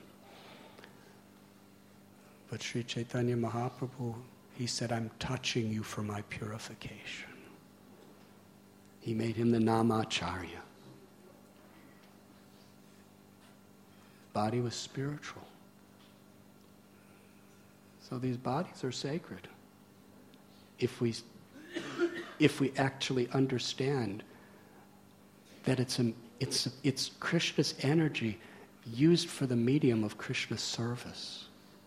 But Sri Chaitanya Mahaprabhu, he said, I'm touching you for my purification. He made him the Namacharya. Body was spiritual. So these bodies are sacred. If we actually understand that it's Krishna's energy used for the medium of Krishna's service.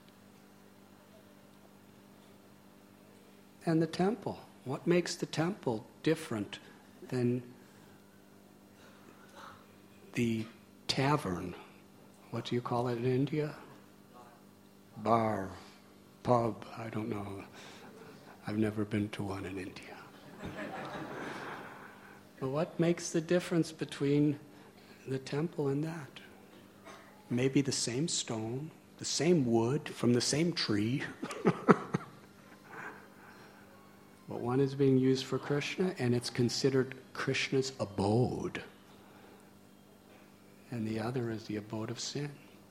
And the temple. What makes the temple different than the tavern? What do you call it in India? Bar, pub, I don't know. I've never been to one in India. But what makes the difference between the temple and that? Maybe the same stone, the same wood, from the same tree. But one is being used for Krishna, and it's considered Krishna's abode. And the other is the abode of sin.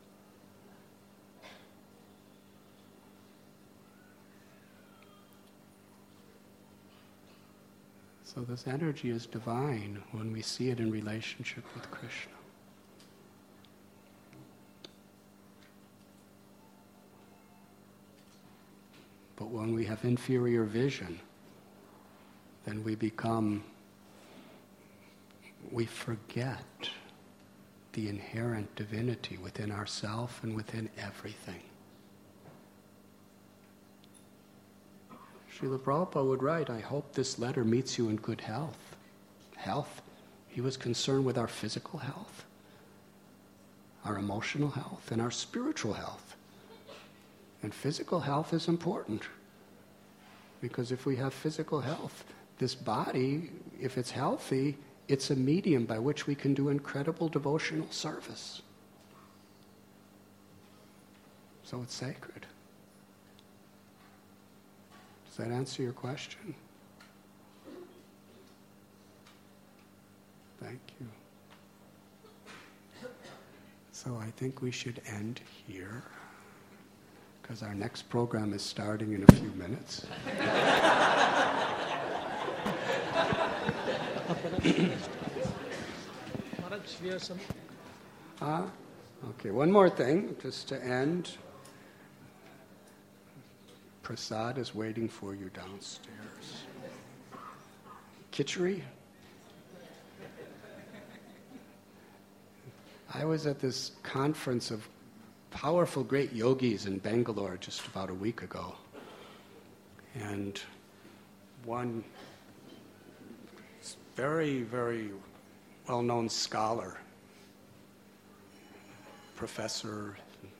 So this energy is divine when we see it in relationship with Krishna. But when we have inferior vision, then we forget the inherent divinity within ourselves and within everything. Srila Prabhupada would write, I hope this letter meets you in good health. Health? He was concerned with our physical health, our emotional health, and our spiritual health. And physical health is important. Because if we have physical health, this body, if it's healthy, it's a medium by which we can do incredible devotional service. So it's sacred. Does that answer your question? Thank you. So I think we should end here, because our next program is starting in a few minutes. Okay, one more thing, just to end. Prasad is waiting for you downstairs. Khichdi. I was at this conference of powerful great yogis in Bangalore just about a week ago. And one very, very well-known scholar, professor,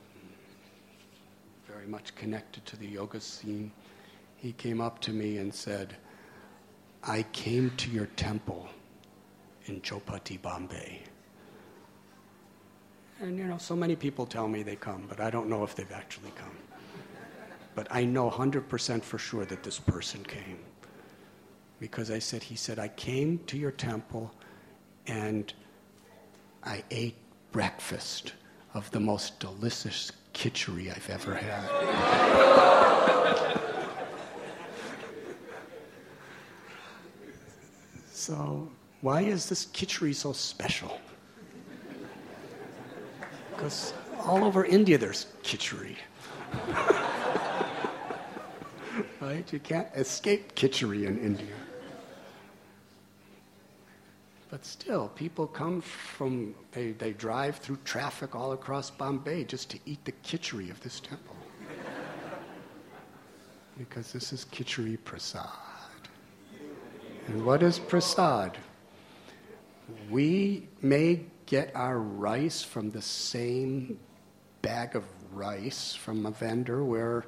very much connected to the yoga scene, he came up to me and said, I came to your temple in Chowpatty, Bombay. And so many people tell me they come, but I don't know if they've actually come. But I know 100% for sure that this person came. Because he said, I came to your temple and I ate breakfast of the most delicious khichdi I've ever had. So, why is this khichdi so special? Because all over India there's khichdi. Right? You can't escape khichdi in India. But still, people come they drive through traffic all across Bombay just to eat the khichdi of this temple. Because this is khichdi prasad. And what is prasad? We may get our rice from the same bag of rice from a vendor where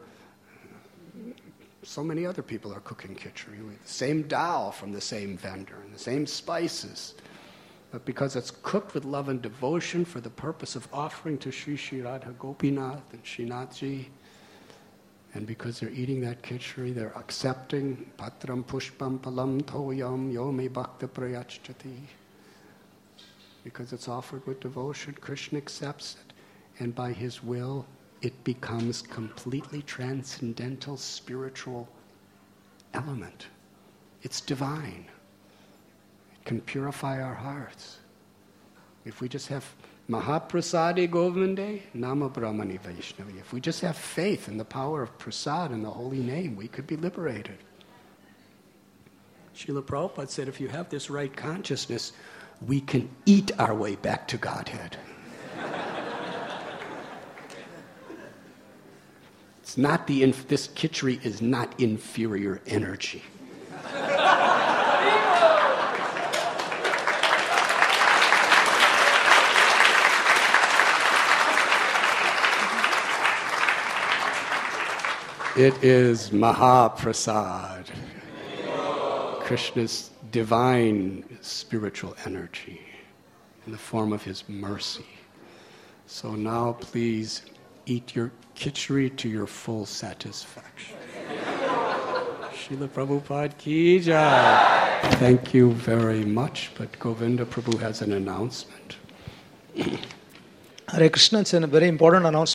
so many other people are cooking khichdi. The same dal from the same vendor and the same spices. But because it's cooked with love and devotion for the purpose of offering to Sri Sri Radha Gopinath and Srinathji, and because they're eating that khichdi, they're accepting patram pushpam palam thoyam yo me bhakta prayachati. Because it's offered with devotion, Krishna accepts it, and by his will, it becomes completely transcendental spiritual element. It's divine. It can purify our hearts. If we just have Mahaprasadi Govinde, Nama Brahmani Vaishnavi. If we just have faith in the power of prasad and the holy name, we could be liberated. Srila Prabhupada said, if you have this right consciousness, we can eat our way back to Godhead. It's not this khichdi is not inferior energy. It is Mahaprasad, Krishna's divine spiritual energy in the form of his mercy. So now please eat your khichdi to your full satisfaction. Srila Prabhupada ki jai. Thank you very much, but Govinda Prabhu has an announcement. Hare Krishna, it's a very important announcement.